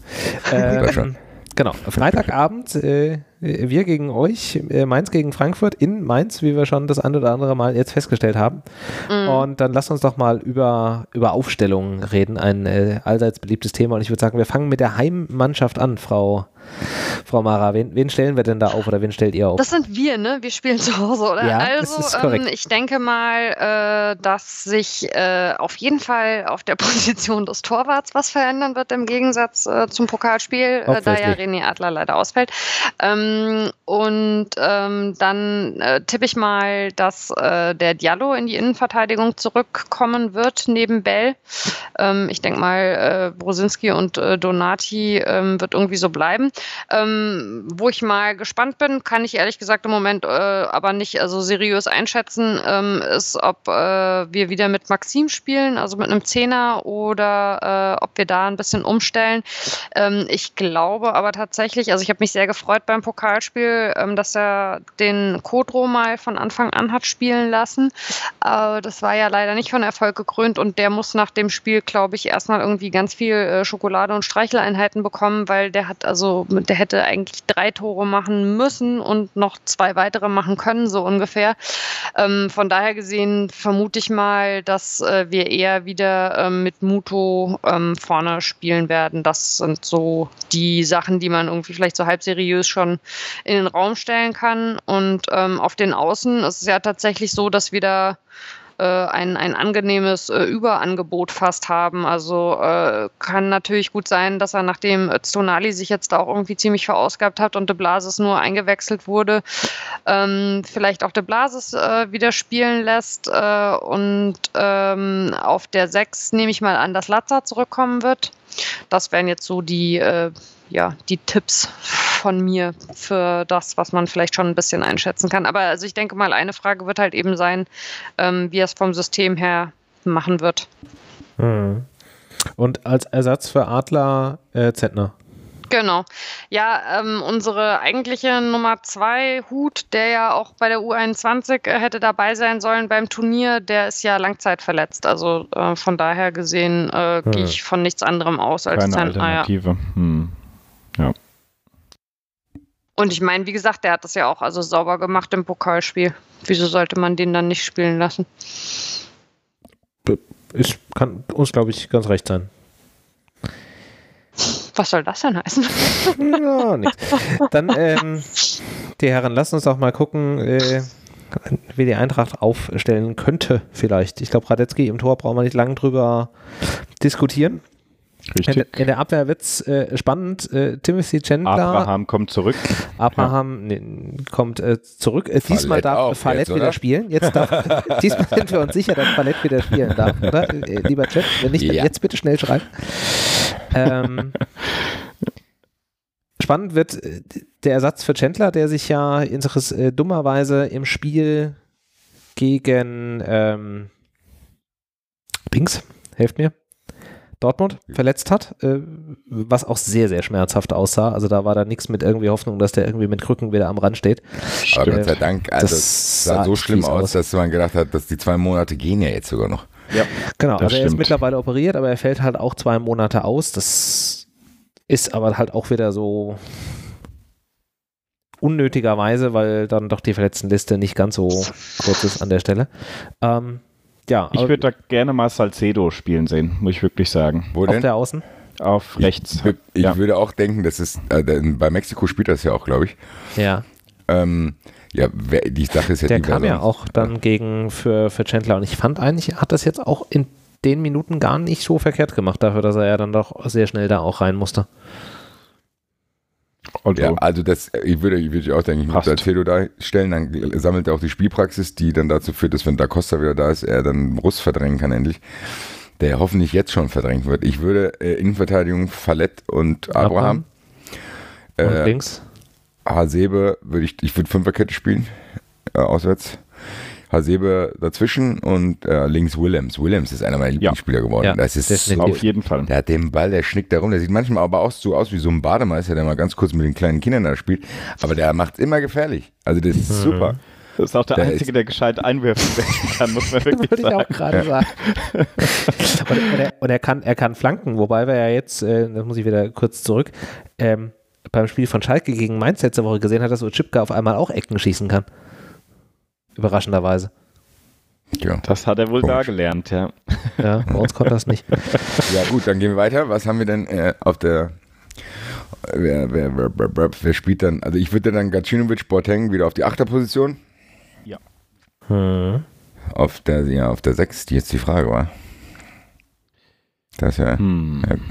Ähm, genau. Freitagabend, äh, wir gegen euch, äh, Mainz gegen Frankfurt in Mainz, wie wir schon das ein oder andere Mal jetzt festgestellt haben. Mhm. Und dann lasst uns doch mal über, über Aufstellungen reden, ein äh, allseits beliebtes Thema. Und ich würde sagen, wir fangen mit der Heimmannschaft an, Frau, Frau Mara. Wen, wen stellen wir denn da auf oder wen stellt ihr auf? Das sind wir, ne? Wir spielen zu Hause, oder? Ja, also, das ist korrekt. ähm, ich denke mal, äh, dass sich äh, auf jeden Fall auf der Position des Torwarts was verändern wird im Gegensatz äh, zum Pokalspiel, äh, da ja Obviously. René Adler leider ausfällt. Ähm, und ähm, dann äh, tippe ich mal, dass äh, der Diallo in die Innenverteidigung zurückkommen wird, neben Bell. Ähm, ich denke mal, äh, Brosinski und äh, Donati ähm, wird irgendwie so bleiben. Ähm, wo ich mal gespannt bin, kann ich ehrlich gesagt im Moment äh, aber nicht also seriös einschätzen, ähm, ist, ob äh, wir wieder mit Maxim spielen, also mit einem Zehner, oder äh, ob wir da ein bisschen umstellen. Ähm, ich glaube aber tatsächlich, also ich habe mich sehr gefreut beim Pokalspiel, ähm, dass er den Kodro mal von Anfang an hat spielen lassen. Äh, das war ja leider nicht von Erfolg gekrönt und der muss nach dem Spiel, glaube ich, erstmal irgendwie ganz viel äh, Schokolade und Streicheleinheiten bekommen, weil der hat also, der hätte eigentlich drei Tore machen müssen und noch zwei weitere machen können, so ungefähr. Ähm, von daher gesehen vermute ich mal, dass äh, wir eher wieder ähm, mit Muto ähm, vorne spielen werden. Das sind so die Sachen, die man irgendwie vielleicht so halb seriös schon in den Raum stellen kann. Und ähm, auf den Außen ist es ja tatsächlich so, dass wir da Ein, ein angenehmes äh, Überangebot fast haben. Also äh, kann natürlich gut sein, dass er, nachdem Öztunali sich jetzt da auch irgendwie ziemlich verausgabt hat und De Blasis nur eingewechselt wurde, ähm, vielleicht auch De Blasis äh, wieder spielen lässt. Äh, und ähm, auf der sechs nehme ich mal an, dass Latza zurückkommen wird. Das wären jetzt so die, äh, ja, die Tipps von mir für das, was man vielleicht schon ein bisschen einschätzen kann. Aber also ich denke mal, eine Frage wird halt eben sein, ähm, wie er es vom System her machen wird. Hm. Und als Ersatz für Adler äh, Zettner. Genau. Ja, ähm, unsere eigentliche Nummer zwei, Hut, der ja auch bei der U einundzwanzig äh, hätte dabei sein sollen beim Turnier, der ist ja langzeitverletzt. Also äh, von daher gesehen äh, Hm. gehe ich von nichts anderem aus als Keine Zentner. Ja. Alternative. Hm. Ja. Und ich meine, wie gesagt, der hat das ja auch also sauber gemacht im Pokalspiel. Wieso sollte man den dann nicht spielen lassen? Ist, kann uns, glaube ich, ganz recht sein. Was soll das denn heißen? Ja, nix. Dann, ähm, die Herren, lasst uns doch mal gucken, äh, wie die Eintracht aufstellen könnte, vielleicht. Ich glaube, Radetzky im Tor brauchen wir nicht lange drüber diskutieren. Richtig. In, in der Abwehr wird es äh, spannend. Äh, Timothy Chandler. Abraham kommt zurück. Abraham ja. nee, kommt äh, zurück. Äh, diesmal Fallett darf auch Fallett jetzt, wieder oder? spielen. Jetzt darf, diesmal sind wir uns sicher, dass Fallett wieder spielen darf, oder? Äh, lieber Chat, wenn nicht, dann Ja. jetzt bitte schnell schreiben. Ähm, spannend wird äh, der Ersatz für Chandler, der sich ja interess äh, dummerweise im Spiel gegen ähm, Pinks, helft mir, Dortmund verletzt hat, äh, was auch sehr, sehr schmerzhaft aussah. Also da war da nichts mit irgendwie Hoffnung, dass der irgendwie mit Krücken wieder am Rand steht. Aber Gott sei Dank, also Das es sah sah so echt schlimm fies aus, aus. dass man gedacht hat, dass die zwei Monate gehen ja jetzt sogar noch. Ja. Genau, Das also er ist stimmt. mittlerweile operiert, aber er fällt halt auch zwei Monate aus. Das ist aber halt auch wieder so unnötigerweise, weil dann doch die Verletztenliste nicht ganz so kurz ist an der Stelle. Ähm, ja, Ich aber würde da gerne mal Salcedo spielen sehen, muss ich wirklich sagen. Wo auf denn? der Außen. Auf rechts. Ich, ich ja. würde auch denken, das ist, äh, denn bei Mexiko spielt das ja auch, glaube ich. Ja, Ähm, ja, wer, die Sache ist ja der die kam ja Person- auch dann gegen für, für Chandler und ich fand eigentlich, hat das jetzt auch in den Minuten gar nicht so verkehrt gemacht, dafür, dass er ja dann doch sehr schnell da auch rein musste. Also, ja, also das, ich würde, ich würde auch denken, ich würde Alfredo da stellen, dann sammelt er auch die Spielpraxis, die dann dazu führt, dass wenn Da Costa wieder da ist, er dann Russ verdrängen kann endlich, der hoffentlich jetzt schon verdrängt wird. Ich würde äh, Innenverteidigung Fallett und Abraham. Und äh, links? Hasebe würde ich, ich würde Fünferkette spielen, äh, auswärts. Hasebe dazwischen und äh, links Willems. Willems ist einer meiner Lieblingsspieler ja. geworden. Ja, das ist so, auf jeden Fall. Der hat den Ball, der schnickt da rum. Der sieht manchmal aber auch so aus wie so ein Bademeister, der mal ganz kurz mit den kleinen Kindern da spielt. Aber der macht immer gefährlich. Also das ist mhm. super. Das ist auch der, der Einzige, der gescheit einwerfen kann, muss man wirklich das sagen. Würde ich auch gerade ja. sagen. und, und, er, und er, kann, er kann flanken, wobei wir ja jetzt, äh, das muss ich wieder kurz zurück, ähm, beim Spiel von Schalke gegen Mainz letzte Woche gesehen hat, dass Oczipka auf einmal auch Ecken schießen kann. Überraschenderweise. Ja. Das hat er wohl Komisch. da gelernt, ja. Ja, bei uns konnte das nicht. Ja gut, dann gehen wir weiter. Was haben wir denn äh, auf der wer, wer, wer, wer, wer, wer spielt dann, also ich würde dann Gacinovic, Boateng wieder auf die Achterposition. Ja. Hm. Auf der, ja, auf der sechs, die jetzt die Frage war. Das ja, hm. ja.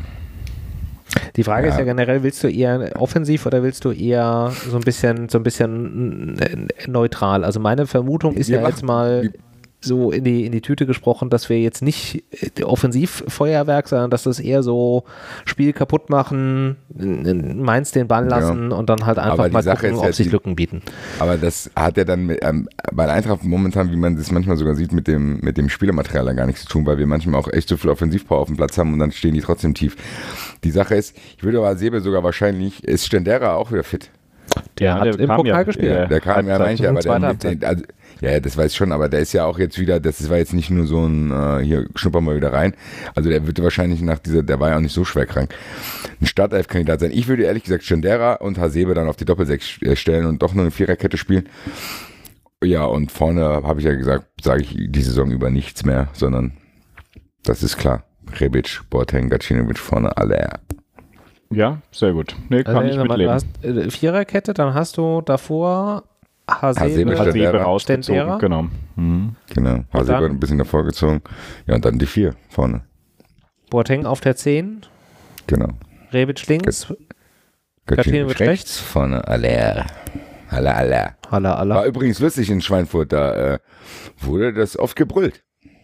Die Frage ja. ist ja generell, willst du eher offensiv oder willst du eher so ein bisschen, so ein bisschen neutral? Also meine Vermutung ist wir ja jetzt mal so in die, in die Tüte gesprochen, dass wir jetzt nicht Offensivfeuerwerk, sondern dass das eher so Spiel kaputt machen, Mainz den Ball lassen ja. und dann halt einfach mal Sache gucken, ob sich die, Lücken bieten. Aber das hat ja dann mit, ähm, bei der Eintracht momentan, wie man das manchmal sogar sieht, mit dem, mit dem Spielermaterial da gar nichts zu tun, weil wir manchmal auch echt so viel Offensivpower auf dem Platz haben und dann stehen die trotzdem tief. Die Sache ist, ich würde aber Sebe sogar wahrscheinlich, ist Stendera auch wieder fit? Der, der hat der im Pokal ja, gespielt. Ja, der kam ja manchmal, aber der, der, also, ja, das weiß ich schon, aber der ist ja auch jetzt wieder, das war jetzt nicht nur so ein, äh, hier schnuppern wir wieder rein, also der wird wahrscheinlich nach dieser, der war ja auch nicht so schwer krank, ein Startelf-Kandidat sein. Ich würde ehrlich gesagt Stendera und Hasebe dann auf die Doppelsechs stellen und doch nur eine Viererkette spielen. Ja, und vorne habe ich ja gesagt, sage ich die Saison über nichts mehr, sondern das ist klar. Rebic, Boateng, Gacinovic vorne, alle. Ja, sehr gut. Nee, kann also, ich mitleben. Du hast äh, Viererkette, dann hast du davor Hasebe, Hasebe rausgezogen, genau. Mhm. Genau, Hasebe ein bisschen davor gezogen. Ja, und dann die vier vorne. Boateng auf der zehn. Genau. Rebic links. Gacinovic rechts. rechts. Vorne, alle. Alla, alla. Alla, alla. War übrigens lustig in Schweinfurt, da äh, wurde das oft gebrüllt.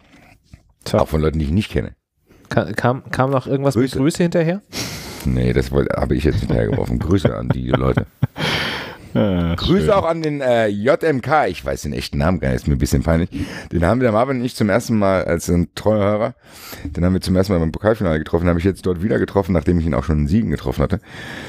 Tja. Auch von Leuten, die ich nicht kenne. Ka kam, kam noch irgendwas Grüße. mit Grüße hinterher? Nee, das habe ich jetzt hinterhergeworfen. Grüße an die Leute. Ja, Grüße schön. Auch an den äh, J M K, ich weiß den echten Namen gar nicht, ist mir ein bisschen peinlich. Den haben wir, der Marvin und ich zum ersten Mal als ein treuer Hörer, den haben wir zum ersten Mal beim Pokalfinale getroffen, habe ich jetzt dort wieder getroffen, nachdem ich ihn auch schon in Siegen getroffen hatte.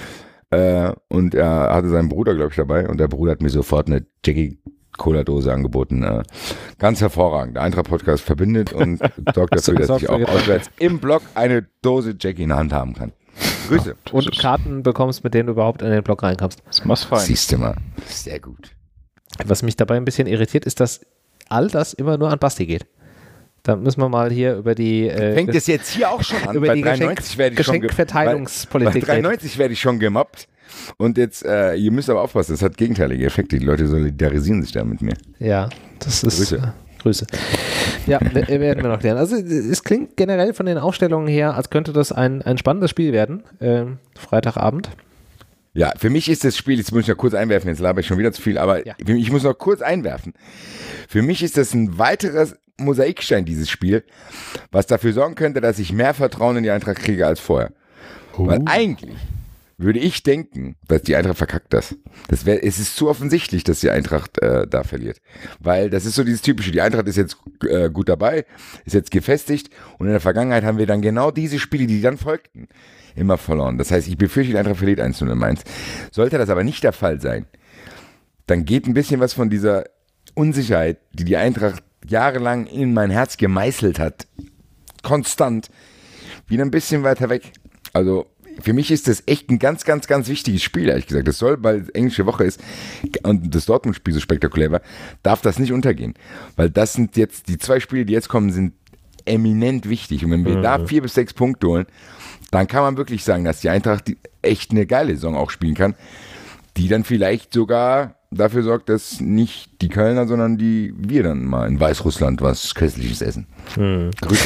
Äh, und er hatte seinen Bruder, glaube ich, dabei und der Bruder hat mir sofort eine Jackie Cola-Dose angeboten. Äh, ganz hervorragend. Der Eintracht-Podcast verbindet und sorgt dafür, dass ich auch auswärts im Blog eine Dose Jackie in der Hand haben kann. Grüße. Ja, und Karten bekommst, mit denen du überhaupt in den Blog reinkommst. Das machst fein. Siehst du mal. Sehr gut. Was mich dabei ein bisschen irritiert, ist, dass all das immer nur an Basti geht. Da müssen wir mal hier über die äh, fängt es jetzt hier auch schon an. Über bei die dreiundneunzig werde ich Geschenkverteilungspolitik. Bei dreiundneunzig werde ich schon gemobbt. Und jetzt, äh, ihr müsst aber aufpassen, das hat gegenteilige Effekte. Die Leute solidarisieren sich da mit mir. Ja, das ist... Grüße. Äh, Grüße. Ja, werden wir noch lernen. Also es klingt generell von den Aufstellungen her, als könnte das ein, ein spannendes Spiel werden. Äh, Freitagabend. Ja, für mich ist das Spiel, jetzt muss ich noch kurz einwerfen, jetzt laber ich schon wieder zu viel, aber ja. Ich muss noch kurz einwerfen. Für mich ist das ein weiteres Mosaikstein, dieses Spiel, was dafür sorgen könnte, dass ich mehr Vertrauen in die Eintracht kriege als vorher. Uh. Weil eigentlich würde ich denken, dass die Eintracht verkackt das. das wär, es ist zu offensichtlich, dass die Eintracht äh, da verliert. Weil das ist so dieses Typische, die Eintracht ist jetzt äh, gut dabei, ist jetzt gefestigt und in der Vergangenheit haben wir dann genau diese Spiele, die dann folgten, immer verloren. Das heißt, ich befürchte, die Eintracht verliert eins zu null in Mainz. Sollte das aber nicht der Fall sein, dann geht ein bisschen was von dieser Unsicherheit, die die Eintracht jahrelang in mein Herz gemeißelt hat, konstant, wieder ein bisschen weiter weg. Also für mich ist das echt ein ganz, ganz, ganz wichtiges Spiel, ehrlich gesagt. Das soll, weil es englische Woche ist und das Dortmund-Spiel so spektakulär war, darf das nicht untergehen. Weil das sind jetzt, die zwei Spiele, die jetzt kommen, sind eminent wichtig. Und wenn wir mhm. da vier bis sechs Punkte holen, dann kann man wirklich sagen, dass die Eintracht die echt eine geile Saison auch spielen kann, die dann vielleicht sogar dafür sorgt, dass nicht die Kölner, sondern die wir dann mal in Weißrussland was Köstliches essen. Mhm. Grüße.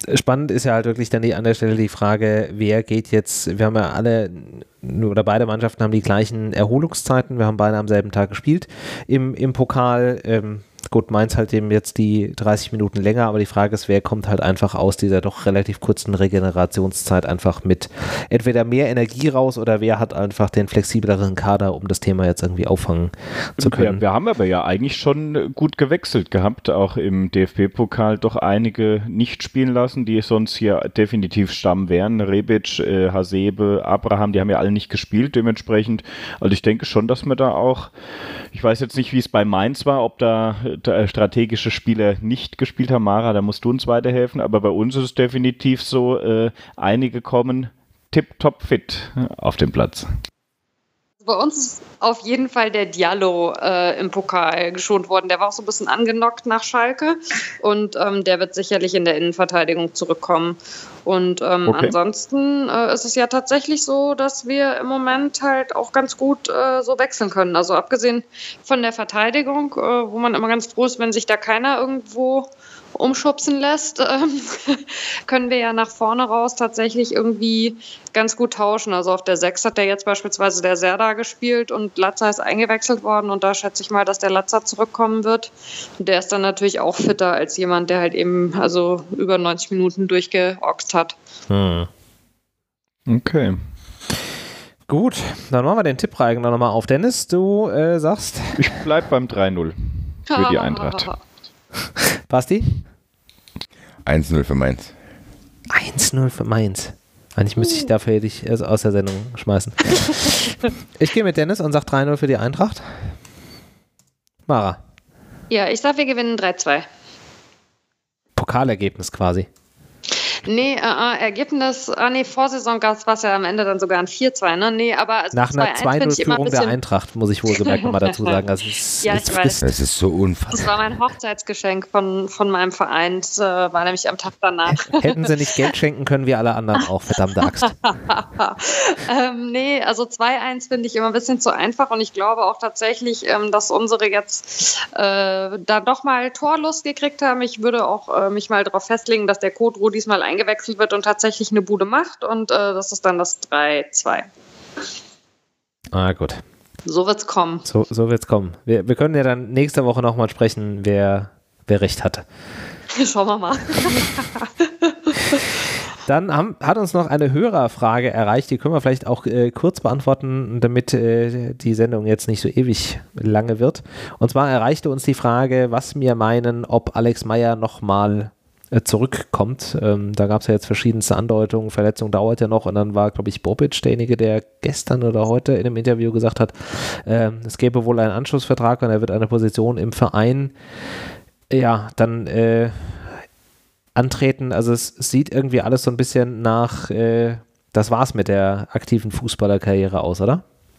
spannend ist ja halt wirklich dann die, an der Stelle die Frage, wer geht jetzt, wir haben ja alle, oder beide Mannschaften haben die gleichen Erholungszeiten, wir haben beide am selben Tag gespielt im, im Pokal, ähm, gut, Mainz halt eben jetzt die dreißig Minuten länger, aber die Frage ist, wer kommt halt einfach aus dieser doch relativ kurzen Regenerationszeit einfach mit entweder mehr Energie raus oder wer hat einfach den flexibleren Kader, um das Thema jetzt irgendwie auffangen zu können. Wir, wir haben aber ja eigentlich schon gut gewechselt gehabt, auch im D F B-Pokal doch einige nicht spielen lassen, die sonst hier definitiv Stamm wären. Rebic, äh, Hasebe, Abraham, die haben ja alle nicht gespielt dementsprechend. Also ich denke schon, dass wir da auch, ich weiß jetzt nicht, wie es bei Mainz war, ob da strategische Spieler nicht gespielt haben. Mara, da musst du uns weiterhelfen, aber bei uns ist es definitiv so, äh, einige kommen tipptopp fit auf den Platz. Bei uns ist auf jeden Fall der Diallo äh, im Pokal geschont worden. Der war auch so ein bisschen angenockt nach Schalke und ähm, der wird sicherlich in der Innenverteidigung zurückkommen. Und ähm, okay. ansonsten äh, ist es ja tatsächlich so, dass wir im Moment halt auch ganz gut äh, so wechseln können. Also abgesehen von der Verteidigung, äh, wo man immer ganz froh ist, wenn sich da keiner irgendwo umschubsen lässt, ähm, können wir ja nach vorne raus tatsächlich irgendwie ganz gut tauschen. Also auf der sechs hat der jetzt beispielsweise der Serdar gespielt und Latza ist eingewechselt worden und da schätze ich mal, dass der Latza zurückkommen wird. Und der ist dann natürlich auch fitter als jemand, der halt eben also über neunzig Minuten durchgeoxt hat. Hm. Okay. Gut, dann machen wir den Tippreigen noch mal auf. Dennis, du äh, sagst? Ich bleib beim drei null für die Eintracht. Basti? eins null für Mainz. eins null für Mainz. Eigentlich müsste ich dafür dich aus der Sendung schmeißen. Ich gehe mit Dennis und sage drei null für die Eintracht. Mara? Ja, ich sage, wir gewinnen drei zwei. Pokalergebnis quasi. Nee, äh, Ergebnis, ah nee, Vorsaison war es ja am Ende dann sogar ein vier zwei, ne? Nee, aber also nach einer zwei null-Führung der Eintracht, muss ich wohlgemerkt nochmal dazu sagen. Also es, ja, es ich weiß. Das ist so unfassbar. Das war mein Hochzeitsgeschenk von, von meinem Verein. Das äh, war nämlich am Tag danach. Hätten sie nicht Geld schenken können, wie alle anderen auch, verdammte Axt. ähm, nee, also zwei eins finde ich immer ein bisschen zu einfach und ich glaube auch tatsächlich, ähm, dass unsere jetzt äh, da doch mal Torlust gekriegt haben. Ich würde auch äh, mich mal darauf festlegen, dass der Kodro diesmal eingewechselt wird und tatsächlich eine Bude macht und äh, das ist dann das drei zwei. Ah, gut. So wird's kommen. So, so wird's kommen. Wir, wir können ja dann nächste Woche nochmal sprechen, wer, wer recht hatte. Schauen wir mal. Dann haben, hat uns noch eine Hörerfrage erreicht, die können wir vielleicht auch äh, kurz beantworten, damit äh, die Sendung jetzt nicht so ewig lange wird. Und zwar erreichte uns die Frage, was wir meinen, ob Alex Meyer nochmal äh, zurückkommt. Ähm, da gab es ja jetzt verschiedenste Andeutungen, Verletzung dauert ja noch und dann war, glaube ich, Bobic derjenige, der gestern oder heute in einem Interview gesagt hat, äh, es gäbe wohl einen Anschlussvertrag und er wird eine Position im Verein ja, dann äh, antreten. Also es sieht irgendwie alles so ein bisschen nach, äh, das war's mit der aktiven Fußballerkarriere aus, oder?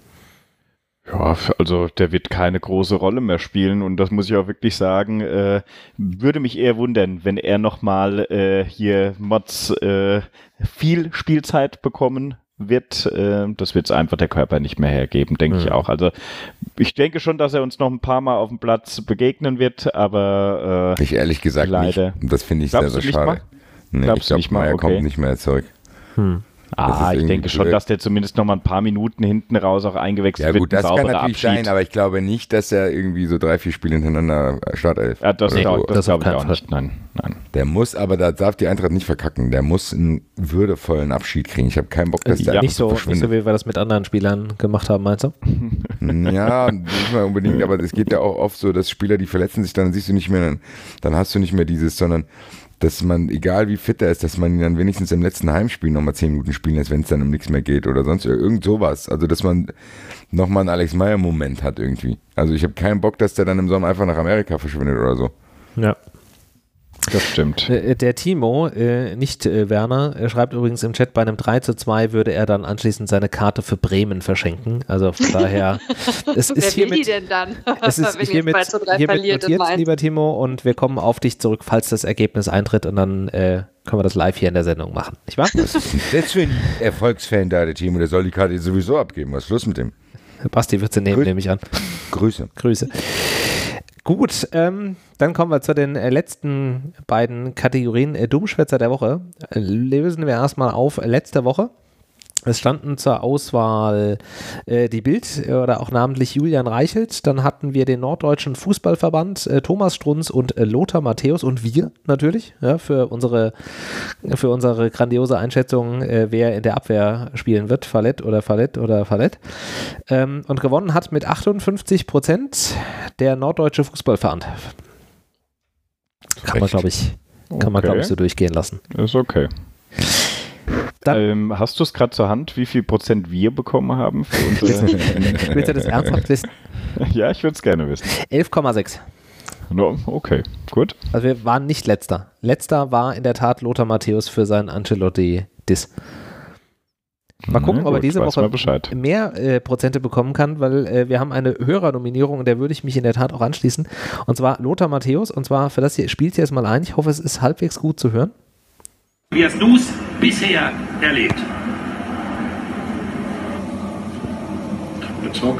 Ja, also der wird keine große Rolle mehr spielen und das muss ich auch wirklich sagen, äh, würde mich eher wundern, wenn er nochmal äh, hier Mods äh, viel Spielzeit bekommen wird. Äh, das wird es einfach der Körper nicht mehr hergeben, denke mhm. ich auch. Also ich denke schon, dass er uns noch ein paar Mal auf dem Platz begegnen wird, aber äh, ich ehrlich gesagt leider. nicht. Das finde ich sehr, sehr schade. Nee, ich glaube, Meyer okay. kommt nicht mehr zurück. Hm. Ah, ich denke schon, dass der zumindest noch mal ein paar Minuten hinten raus auch eingewechselt wird. Ja gut, das kann natürlich sein, aber ich glaube nicht, dass er irgendwie so drei, vier Spiele hintereinander Startelf. Ja, das, nee, das, das, das glaube ich auch Fall. nicht. Nein, nein. Der muss, aber da darf die Eintracht nicht verkacken. Der muss einen würdevollen Abschied kriegen. Ich habe keinen Bock, dass der ja, nicht so, nicht so, wie wir das mit anderen Spielern gemacht haben, meinst du? Ja, nicht mal unbedingt, aber es geht ja auch oft so, dass Spieler, die verletzen sich, dann siehst du nicht mehr, dann, dann hast du nicht mehr dieses, sondern dass man, egal wie fit er ist, dass man ihn dann wenigstens im letzten Heimspiel nochmal zehn Minuten spielen lässt, wenn es dann um nichts mehr geht oder sonst irgend sowas. Also, dass man nochmal einen Alex Meyer-Moment hat irgendwie. Also, ich habe keinen Bock, dass der dann im Sommer einfach nach Amerika verschwindet oder so. Ja. Das stimmt. Der Timo, äh, nicht äh, Werner, er schreibt übrigens im Chat, bei einem drei zu zwei würde er dann anschließend seine Karte für Bremen verschenken. Also von daher, es Wer ist will hiermit, die denn dann? Es ist hiermit, hiermit notiert, lieber Timo, und wir kommen auf dich zurück, falls das Ergebnis eintritt und dann äh, können wir das live hier in der Sendung machen. Nicht wahr? Was ist denn das für ein Erfolgsfan da, der Timo? Der soll die Karte sowieso abgeben. Was ist los mit dem? Basti wird sie nehmen, Grüß. nehme ich an. Grüße. Grüße. Gut, ähm, dann kommen wir zu den äh, letzten beiden Kategorien. Äh, Dummschwätzer der Woche. Äh, lösen wir erstmal auf letzte Woche. Es standen zur Auswahl äh, die Bild oder auch namentlich Julian Reichelt. Dann hatten wir den Norddeutschen Fußballverband, äh, Thomas Strunz und äh, Lothar Matthäus und wir natürlich, ja, für unsere für unsere grandiose Einschätzung, äh, wer in der Abwehr spielen wird, Fallett oder Fallett oder Fallett. Ähm, und gewonnen hat mit achtundfünfzig Prozent der Norddeutsche Fußballverband. Kann man, glaube ich, kann okay. man, glaube ich, so durchgehen lassen. Ist okay. Dann, ähm, hast du es gerade zur Hand, wie viel Prozent wir bekommen haben für unsere... Willst du das ernsthaft wissen? Ja, ich würde es gerne wissen. elf Komma sechs. No, okay, gut. Also wir waren nicht letzter. Letzter war in der Tat Lothar Matthäus für seinen Ancelotti-Diss. Mal gucken, Na ob er gut, diese weiß Woche mal Bescheid. mehr äh, Prozente bekommen kann, weil äh, wir haben eine Hörernominierung und der würde ich mich in der Tat auch anschließen. Und zwar Lothar Matthäus. Und zwar für das hier, spielt ihr jetzt mal ein. Ich hoffe, es ist halbwegs gut zu hören. Wie hast du es bisher erlebt? Zock.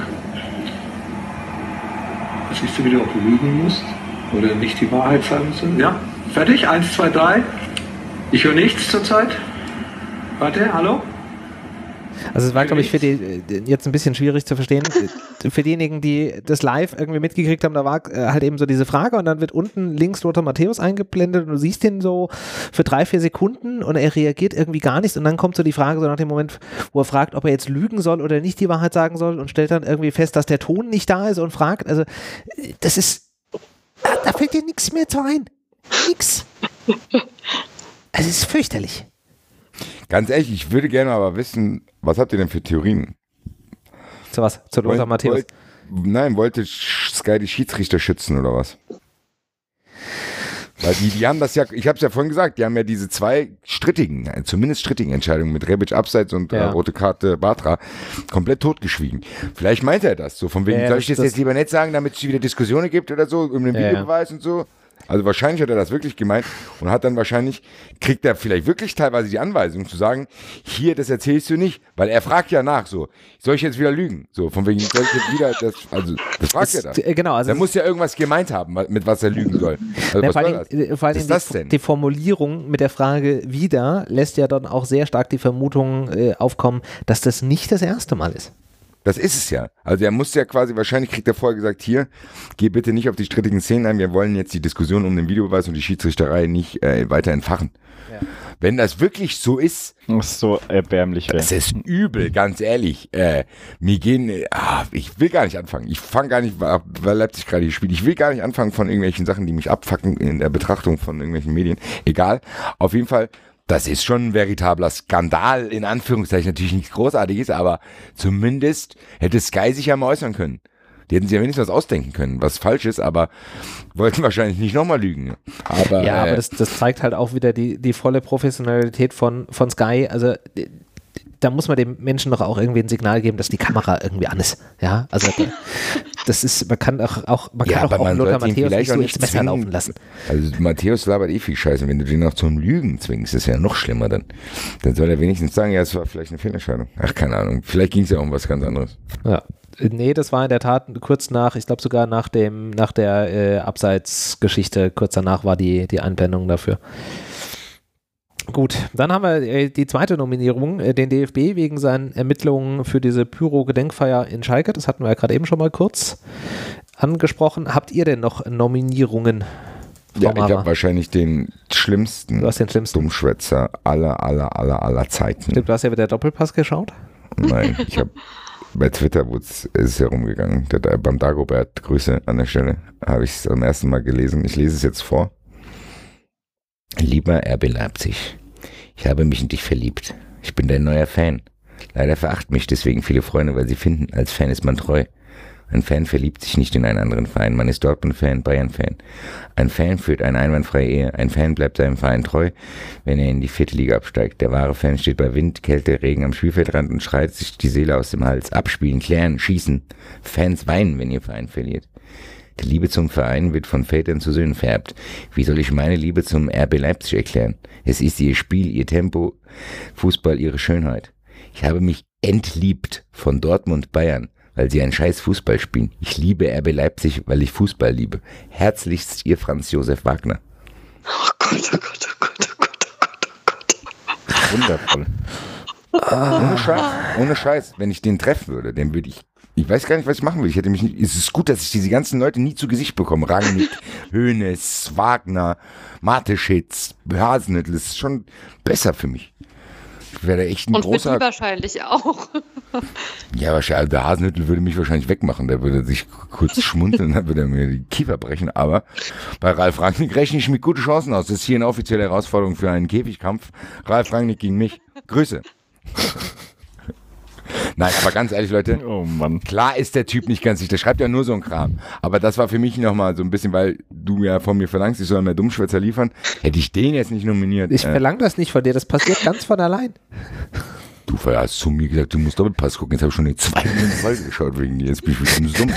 Siehst du, wie du auch lügen musst? Oder nicht die Wahrheit sagen musst? Ja, fertig? Eins, zwei, drei. Ich höre nichts zurzeit. Warte, hallo? Also es war, glaube ich, für die jetzt ein bisschen schwierig zu verstehen. Für diejenigen, die das live irgendwie mitgekriegt haben, da war halt eben so diese Frage und dann wird unten links Lothar Matthäus eingeblendet und du siehst ihn so für drei, vier Sekunden und er reagiert irgendwie gar nicht und dann kommt so die Frage so nach dem Moment, wo er fragt, ob er jetzt lügen soll oder nicht die Wahrheit sagen soll und stellt dann irgendwie fest, dass der Ton nicht da ist und fragt, also das ist, da, da fällt dir nichts mehr zu ein. Nix. Es ist fürchterlich. Ganz ehrlich, ich würde gerne aber wissen, was habt ihr denn für Theorien? Zu was? Zu Lothar Wollt, Matthäus? Wollt, nein, wollte Sky die Schiedsrichter schützen oder was? Weil die, die haben das ja, ich habe es ja vorhin gesagt, die haben ja diese zwei strittigen, zumindest strittigen Entscheidungen mit Rebic abseits und ja. äh, rote Karte Bartra komplett totgeschwiegen. Vielleicht meint er das so, von wegen, ja, soll ich das, das jetzt lieber nicht sagen, damit es wieder Diskussionen gibt oder so, um den ja, Videobeweis ja. und so. Also wahrscheinlich hat er das wirklich gemeint und hat dann wahrscheinlich, kriegt er vielleicht wirklich teilweise die Anweisung zu sagen, hier, das erzählst du nicht, weil er fragt ja nach so, soll ich jetzt wieder lügen? So, von wegen, soll ich jetzt wieder, das, also, das fragt er dann. Genau, also der muss ja irgendwas gemeint haben, mit was er lügen soll. Also, ja, was vor soll allem, das? vor allem was ist die, das denn? Die Formulierung mit der Frage wieder lässt ja dann auch sehr stark die Vermutung äh, aufkommen, dass das nicht das erste Mal ist. Das ist es ja. Also er muss ja quasi, wahrscheinlich kriegt er vorher gesagt, hier, geh bitte nicht auf die strittigen Szenen ein, wir wollen jetzt die Diskussion um den Videobeweis und die Schiedsrichterei nicht äh, weiter entfachen. Ja. Wenn das wirklich so ist, das ist so erbärmlich. Das ist übel, ganz ehrlich. Äh, mir gehen, äh, ah, ich will gar nicht anfangen. Ich fange gar nicht, weil Leipzig gerade hier spielt, ich will gar nicht anfangen von irgendwelchen Sachen, die mich abfacken in der Betrachtung von irgendwelchen Medien. Egal. Auf jeden Fall, das ist schon ein veritabler Skandal, in Anführungszeichen, natürlich nichts Großartiges, aber zumindest hätte Sky sich ja mal äußern können. Die hätten sich ja wenigstens was ausdenken können, was falsch ist, aber wollten wahrscheinlich nicht nochmal lügen. Aber, ja, äh, aber das, das zeigt halt auch wieder die, die volle Professionalität von, von Sky. Also da muss man dem Menschen doch auch irgendwie ein Signal geben, dass die Kamera irgendwie an ist. Ja, also das ist, man kann auch, auch man ja, kann auch, auch Lothar Matthäus nicht so ins Messer zwingen. laufen lassen. Also Matthäus labert eh viel Scheiße. Wenn du den noch zum Lügen zwingst, ist ja noch schlimmer dann. Dann soll er wenigstens sagen, ja, es war vielleicht eine Fehlentscheidung. Ach, keine Ahnung. Vielleicht ging es ja um was ganz anderes. Ja. Nee, das war in der Tat kurz nach, ich glaube sogar nach dem, nach der äh, Abseitsgeschichte, kurz danach war die, die Einblendung dafür. Gut, dann haben wir äh, die zweite Nominierung, äh, den D F B wegen seinen Ermittlungen für diese Pyro-Gedenkfeier in Schalke. Das hatten wir ja gerade eben schon mal kurz angesprochen. Habt ihr denn noch Nominierungen? Ja, ich habe wahrscheinlich den schlimmsten, du hast den schlimmsten Dummschwätzer aller, aller, aller, aller Zeiten. Du hast ja wieder Doppelpass geschaut? Nein, ich habe bei Twitter ist es herumgegangen. Der, beim Dagobert, Grüße an der Stelle, habe ich es zum ersten Mal gelesen. Ich lese es jetzt vor. Lieber R B Leipzig, ich habe mich in dich verliebt. Ich bin dein neuer Fan. Leider verachten mich deswegen viele Freunde, weil sie finden, als Fan ist man treu. Ein Fan verliebt sich nicht in einen anderen Verein. Man ist Dortmund-Fan, Bayern-Fan. Ein Fan führt eine einwandfreie Ehe. Ein Fan bleibt seinem Verein treu, wenn er in die vierte Liga absteigt. Der wahre Fan steht bei Wind, Kälte, Regen am Spielfeldrand und schreit sich die Seele aus dem Hals. Abspielen, klären, schießen. Fans weinen, wenn ihr Verein verliert. Die Liebe zum Verein wird von Vätern zu Söhnen vererbt. Wie soll ich meine Liebe zum R B Leipzig erklären? Es ist ihr Spiel, ihr Tempo, Fußball, ihre Schönheit. Ich habe mich entliebt von Dortmund, Bayern, weil sie einen scheiß Fußball spielen. Ich liebe R B Leipzig, weil ich Fußball liebe. Herzlichst Ihr Franz Josef Wagner. Oh Gott, oh Gott, oh Gott, oh Gott, oh Gott, oh Gott. Wundervoll. Ohne Scheiß, ohne Scheiß, wenn ich den treffen würde, den würde ich, ich weiß gar nicht, was ich machen will. Ich hätte mich nicht, es ist gut, dass ich diese ganzen Leute nie zu Gesicht bekomme. Rangnick, Hoeneß, Wagner, Mateschitz, Hasenhüttl, das ist schon besser für mich. Ich wäre echt ein Und großer... für die wahrscheinlich auch. Ja, wahrscheinlich, der Hasenhüttl würde mich wahrscheinlich wegmachen. Der würde sich kurz schmunzeln, dann würde er mir die Kiefer brechen. Aber bei Ralf Rangnick rechne ich mit guten Chancen aus. Das ist hier eine offizielle Herausforderung für einen Käfigkampf. Ralf Rangnick gegen mich. Grüße. Nein, aber ganz ehrlich, Leute, Oh Mann. klar ist der Typ nicht ganz sicher, der schreibt ja nur so einen Kram. Aber das war für mich nochmal so ein bisschen, weil du ja von mir verlangst, ich soll mehr Dummschwätzer liefern, hätte ich den jetzt nicht nominiert. Ich äh, verlange das nicht von dir, das passiert ganz von allein. Du hast zu mir gesagt, du musst Doppelpass gucken, jetzt habe ich schon die zwei Minuten Folge geschaut wegen dir, jetzt bin ich ein bisschen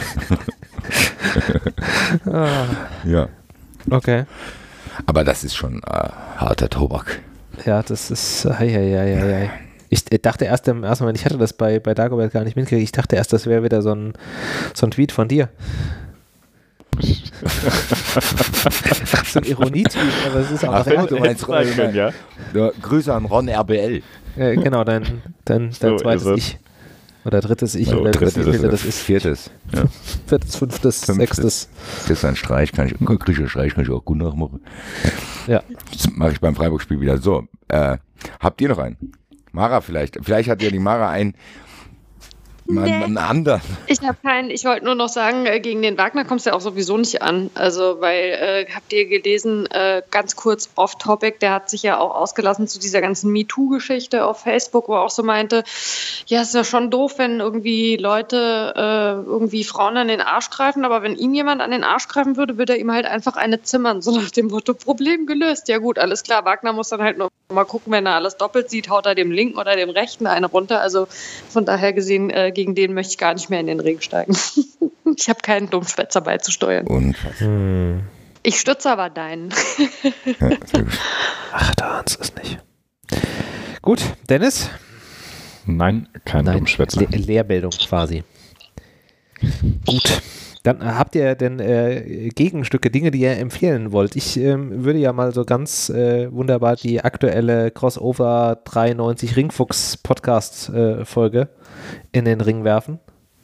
dumm. Ah, Ja, okay. aber das ist schon äh, harter Tobak. Ja, das ist. Hei, hei, hei, hei, hei. Ich dachte erst im ersten Moment, ich hatte das bei, bei Dagobert gar nicht mitgekriegt, ich dachte erst, das wäre wieder so ein, so ein Tweet von dir. So ein Ironie-Tweet, aber es ist auch Ach, noch du ernst. meinst Ron, können, ja. ja, Grüße an Ron R B L. Äh, genau, dein, dein, dein So zweites ist es. Ich. Oder drittes Ich. So, oder drittes, wie viel das ist. viertes. Ja. Viertes, fünftes, Fünftes. sechstes. Das ist ein Streich, kann ich, griechischer Streich kann ich auch gut nachmachen. Ja. Das mache ich beim Freiburg-Spiel wieder. So, äh, habt ihr noch einen? Mara vielleicht. Vielleicht hat ja die Mara einen, mal, Nee. einen anderen. Ich habe keinen, ich wollte nur noch sagen, äh, gegen den Wagner kommst du ja auch sowieso nicht an. Also, weil, äh, habt ihr gelesen, äh, ganz kurz off-topic, der hat sich ja auch ausgelassen zu dieser ganzen MeToo-Geschichte auf Facebook, wo er auch so meinte, ja, es ist ja schon doof, wenn irgendwie Leute äh, irgendwie Frauen an den Arsch greifen, aber wenn ihm jemand an den Arsch greifen würde, würde er ihm halt einfach eine zimmern, so nach dem Motto, Problem gelöst. Ja gut, alles klar, Wagner muss dann halt nur mal gucken, wenn er alles doppelt sieht, haut er dem linken oder dem rechten eine runter. Also von daher gesehen, äh, gegen den möchte ich gar nicht mehr in den Ring steigen. Ich habe keinen Dummschwätzer beizusteuern. Unfassbar. Hm. Ich stütze aber deinen. Ja, sehr gut. Ach, da ist es nicht. Gut, Dennis? Nein, kein Nein, Dummschwätzer. Le Lehrbildung quasi. Gut. Dann äh, habt ihr denn äh, Gegenstücke, Dinge, die ihr empfehlen wollt? Ich ähm, würde ja mal so ganz äh, wunderbar die aktuelle Crossover dreiundneunzig Ringfuchs Podcast äh, Folge in den Ring werfen.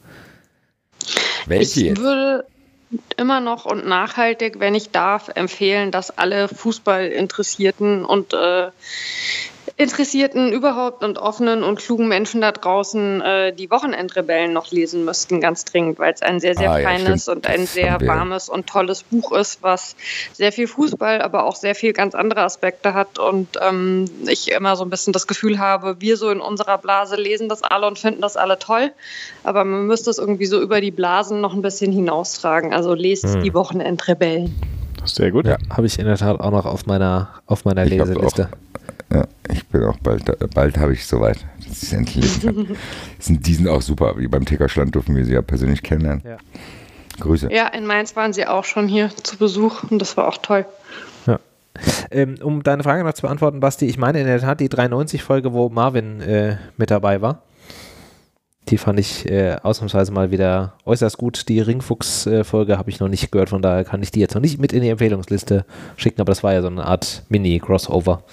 Welche Ich jetzt? würde immer noch und nachhaltig, wenn ich darf, empfehlen, dass alle Fußballinteressierten und äh, Interessierten überhaupt und offenen und klugen Menschen da draußen äh, die Wochenendrebellen noch lesen müssten, ganz dringend, weil es ein sehr, sehr Ah, ja, feines stimmt. und ein Das sehr haben wir. warmes und tolles Buch ist, was sehr viel Fußball, aber auch sehr viel ganz andere Aspekte hat und ähm, ich immer so ein bisschen das Gefühl habe, wir so in unserer Blase lesen das alle und finden das alle toll, aber man müsste es irgendwie so über die Blasen noch ein bisschen hinaustragen. Also lest Hm. die Wochenendrebellen. Sehr gut. Ja. Habe ich in der Tat auch noch auf meiner, auf meiner Ich hab Leseliste. Ja, ich bin auch bald, bald habe ich soweit, dass ich es endlich lesen kann. Sind, die sind auch super, wie beim Tickerschland dürfen wir sie ja persönlich kennenlernen. Ja. Grüße. Ja, in Mainz waren sie auch schon hier zu Besuch und das war auch toll. Ähm, um deine Frage noch zu beantworten, Basti, ich meine in der Tat die dreiundneunzig Folge, wo Marvin äh, mit dabei war. Die fand ich äh, ausnahmsweise mal wieder äußerst gut. Die Ringfuchs-Folge äh, habe ich noch nicht gehört, von daher kann ich die jetzt noch nicht mit in die Empfehlungsliste schicken, aber das war ja so eine Art Mini-Crossover.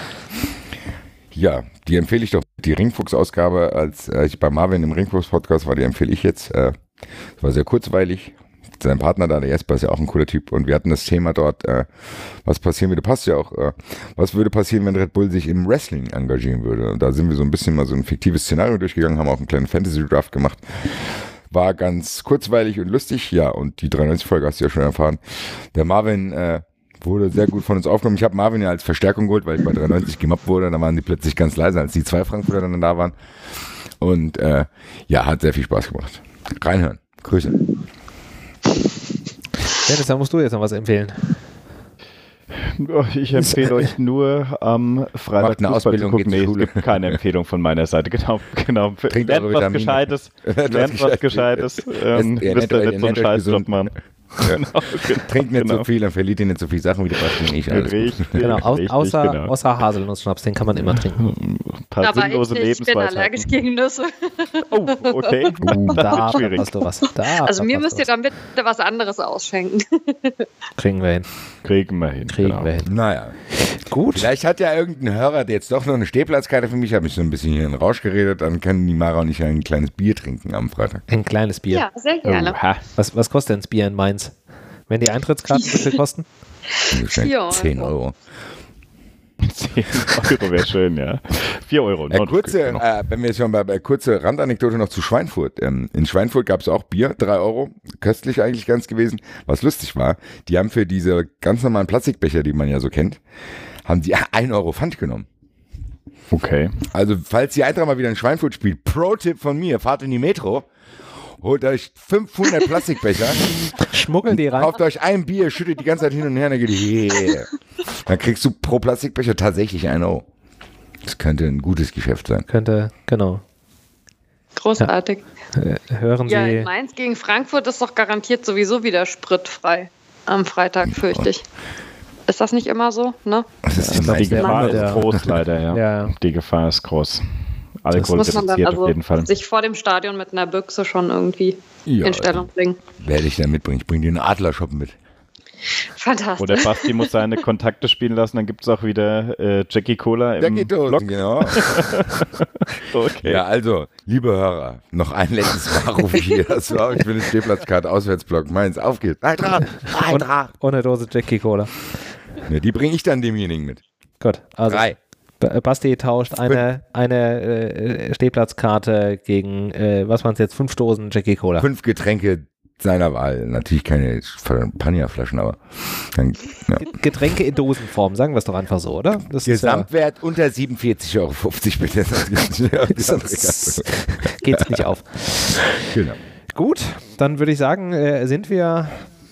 Ja, die empfehle ich doch. Die Ringfuchs-Ausgabe, als äh, ich bei Marvin im Ringfuchs-Podcast war, die empfehle ich jetzt. Äh, war sehr kurzweilig. Sein Partner da, der Jesper, ist ja auch ein cooler Typ. Und wir hatten das Thema dort, äh, was passieren würde, passt ja auch, äh, was würde passieren, wenn Red Bull sich im Wrestling engagieren würde. Und da sind wir so ein bisschen mal so ein fiktives Szenario durchgegangen, haben auch einen kleinen Fantasy-Draft gemacht. War ganz kurzweilig und lustig. Ja, und die dreiundneunzig Folge hast du ja schon erfahren. Der Marvin äh, wurde sehr gut von uns aufgenommen. Ich habe Marvin ja als Verstärkung geholt, weil ich bei dreiundneunzig gemobbt wurde. Da waren die plötzlich ganz leise, als die zwei Frankfurter dann da waren. Und äh, ja, hat sehr viel Spaß gemacht. Reinhören. Grüße. Dennis, da musst du jetzt noch was empfehlen. Oh, Ich empfehle euch nur am Freitag Macht eine Fußball Ausbildung, zu gucken. geht zur Nee, es Schule. gibt keine Empfehlung von meiner Seite. Genau, genau. Trinkt Lernt eure was Vitamine. Gescheites. Lernt was Lernt was Gescheites. Gescheites. Ähm, Ihr wisst nennt ihr euch- nicht ihr so einen nennt euch Scheißjob gesund. machen. Genau, Trink nicht genau. so viel, dann verliert ihr nicht so viele Sachen, wie du was nicht alles. Richtig, genau, au richtig, außer, genau. außer Haselnussschnaps, den kann man immer trinken. Ein paar Aber sinnlose ich, ich bin allergisch gegen Nüsse. Oh, okay. Uh, da hast du was. Da also mir müsst ihr dann bitte was anderes ausschenken. Kriegen wir hin. Kriegen wir hin. Kriegen genau. wir hin. Naja. Gut. Vielleicht hat ja irgendein Hörer, der jetzt doch noch eine Stehplatzkarte für mich, habe ich so ein bisschen hier in den Rausch geredet, dann können die Mara und ich ein kleines Bier trinken am Freitag. Ein kleines Bier? Ja, sehr gerne. Oh, was, was kostet denn das Bier in Mainz? Wenn die Eintrittskarten so viel kosten? zehn Euro. zehn Euro wäre schön, ja. vier Euro. Äh, kurze, äh, wenn wir schon bei, bei kurze Randanekdote noch zu Schweinfurt. Ähm, in Schweinfurt gab es auch Bier, drei Euro. Köstlich eigentlich ganz gewesen. Was lustig war, die haben für diese ganz normalen Plastikbecher, die man ja so kennt, haben die ein Euro Pfand genommen. Okay. Also, falls die Eintracht mal wieder in Schweinfurt spielt, Pro-Tipp von mir, fahrt in die Metro, holt euch fünfhundert Plastikbecher, schmuggelt die rein, kauft euch ein Bier, schüttet die ganze Zeit hin und her, und dann geht yeah. Dann kriegst du pro Plastikbecher tatsächlich einen Euro. Das könnte ein gutes Geschäft sein. Könnte, genau. Großartig. Ja. Hören Sie. Ja, in Mainz gegen Frankfurt ist doch garantiert sowieso wieder spritfrei am Freitag, fürchte ich. Ist das nicht immer so, ne? Das ist ja, die Gefahr ist groß, leider, ja. ja. Die Gefahr ist groß. Alkohol muss man dann also auf jeden Fall. sich vor dem Stadion mit einer Büchse schon irgendwie ja, in Stellung bringen. Werde ich dann mitbringen. Ich bringe dir einen Adlerschoppen mit. Fantastisch. Oder Basti muss seine Kontakte spielen lassen, dann gibt es auch wieder äh, Jackie Cola im Jackie Dosen, Blog. Genau. Okay. Ja, also, liebe Hörer, noch ein letztes Mal rufe ich hier das war. Ich bin eine Stehplatzkarte, Auswärtsblock, Mainz, auf geht's. Eintracht, Eintracht. Und eine Dose Jackie Cola. Ja, die bringe ich dann demjenigen mit. Gut, also Drei. Basti tauscht eine, eine äh, Stehplatzkarte gegen, äh, was waren es jetzt, fünf Dosen Jackie Cola. Fünf Getränke seiner Wahl. Natürlich keine Champagnerflaschen, aber dann, ja. Getränke in Dosenform, sagen wir es doch einfach so, oder? Das Gesamtwert ist, ja, unter siebenundvierzig Euro fünfzig bitte. Sonst geht's nicht auf. Genau. Gut, dann würde ich sagen, äh, sind wir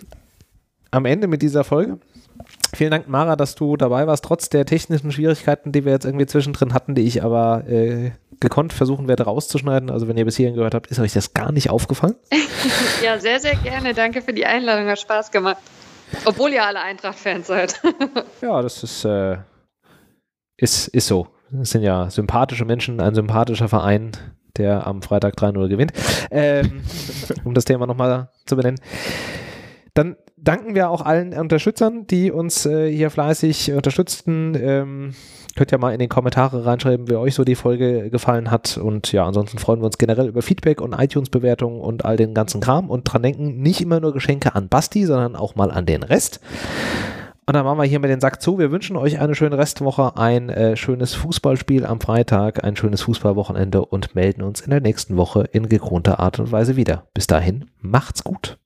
am Ende mit dieser Folge. Vielen Dank, Mara, dass du dabei warst, trotz der technischen Schwierigkeiten, die wir jetzt irgendwie zwischendrin hatten, die ich aber äh, gekonnt versuchen werde rauszuschneiden. Also wenn ihr bis hierhin gehört habt, ist euch das gar nicht aufgefallen? Ja, sehr, sehr gerne. Danke für die Einladung, hat Spaß gemacht. Obwohl ihr alle Eintracht-Fans seid. Ja, das ist, äh, ist, ist so. Das sind ja sympathische Menschen, ein sympathischer Verein, der am Freitag drei null gewinnt. Ähm, um das Thema nochmal zu benennen. Dann danken wir auch allen Unterstützern, die uns äh, hier fleißig unterstützten. Ähm, könnt ja mal in den Kommentare reinschreiben, wie euch so die Folge gefallen hat. Und ja, ansonsten freuen wir uns generell über Feedback und iTunes-Bewertungen und all den ganzen Kram. Und dran denken, nicht immer nur Geschenke an Basti, sondern auch mal an den Rest. Und dann machen wir hier mit den Sack zu. Wir wünschen euch eine schöne Restwoche, ein äh, schönes Fußballspiel am Freitag, ein schönes Fußballwochenende und melden uns in der nächsten Woche in gekrönter Art und Weise wieder. Bis dahin, macht's gut.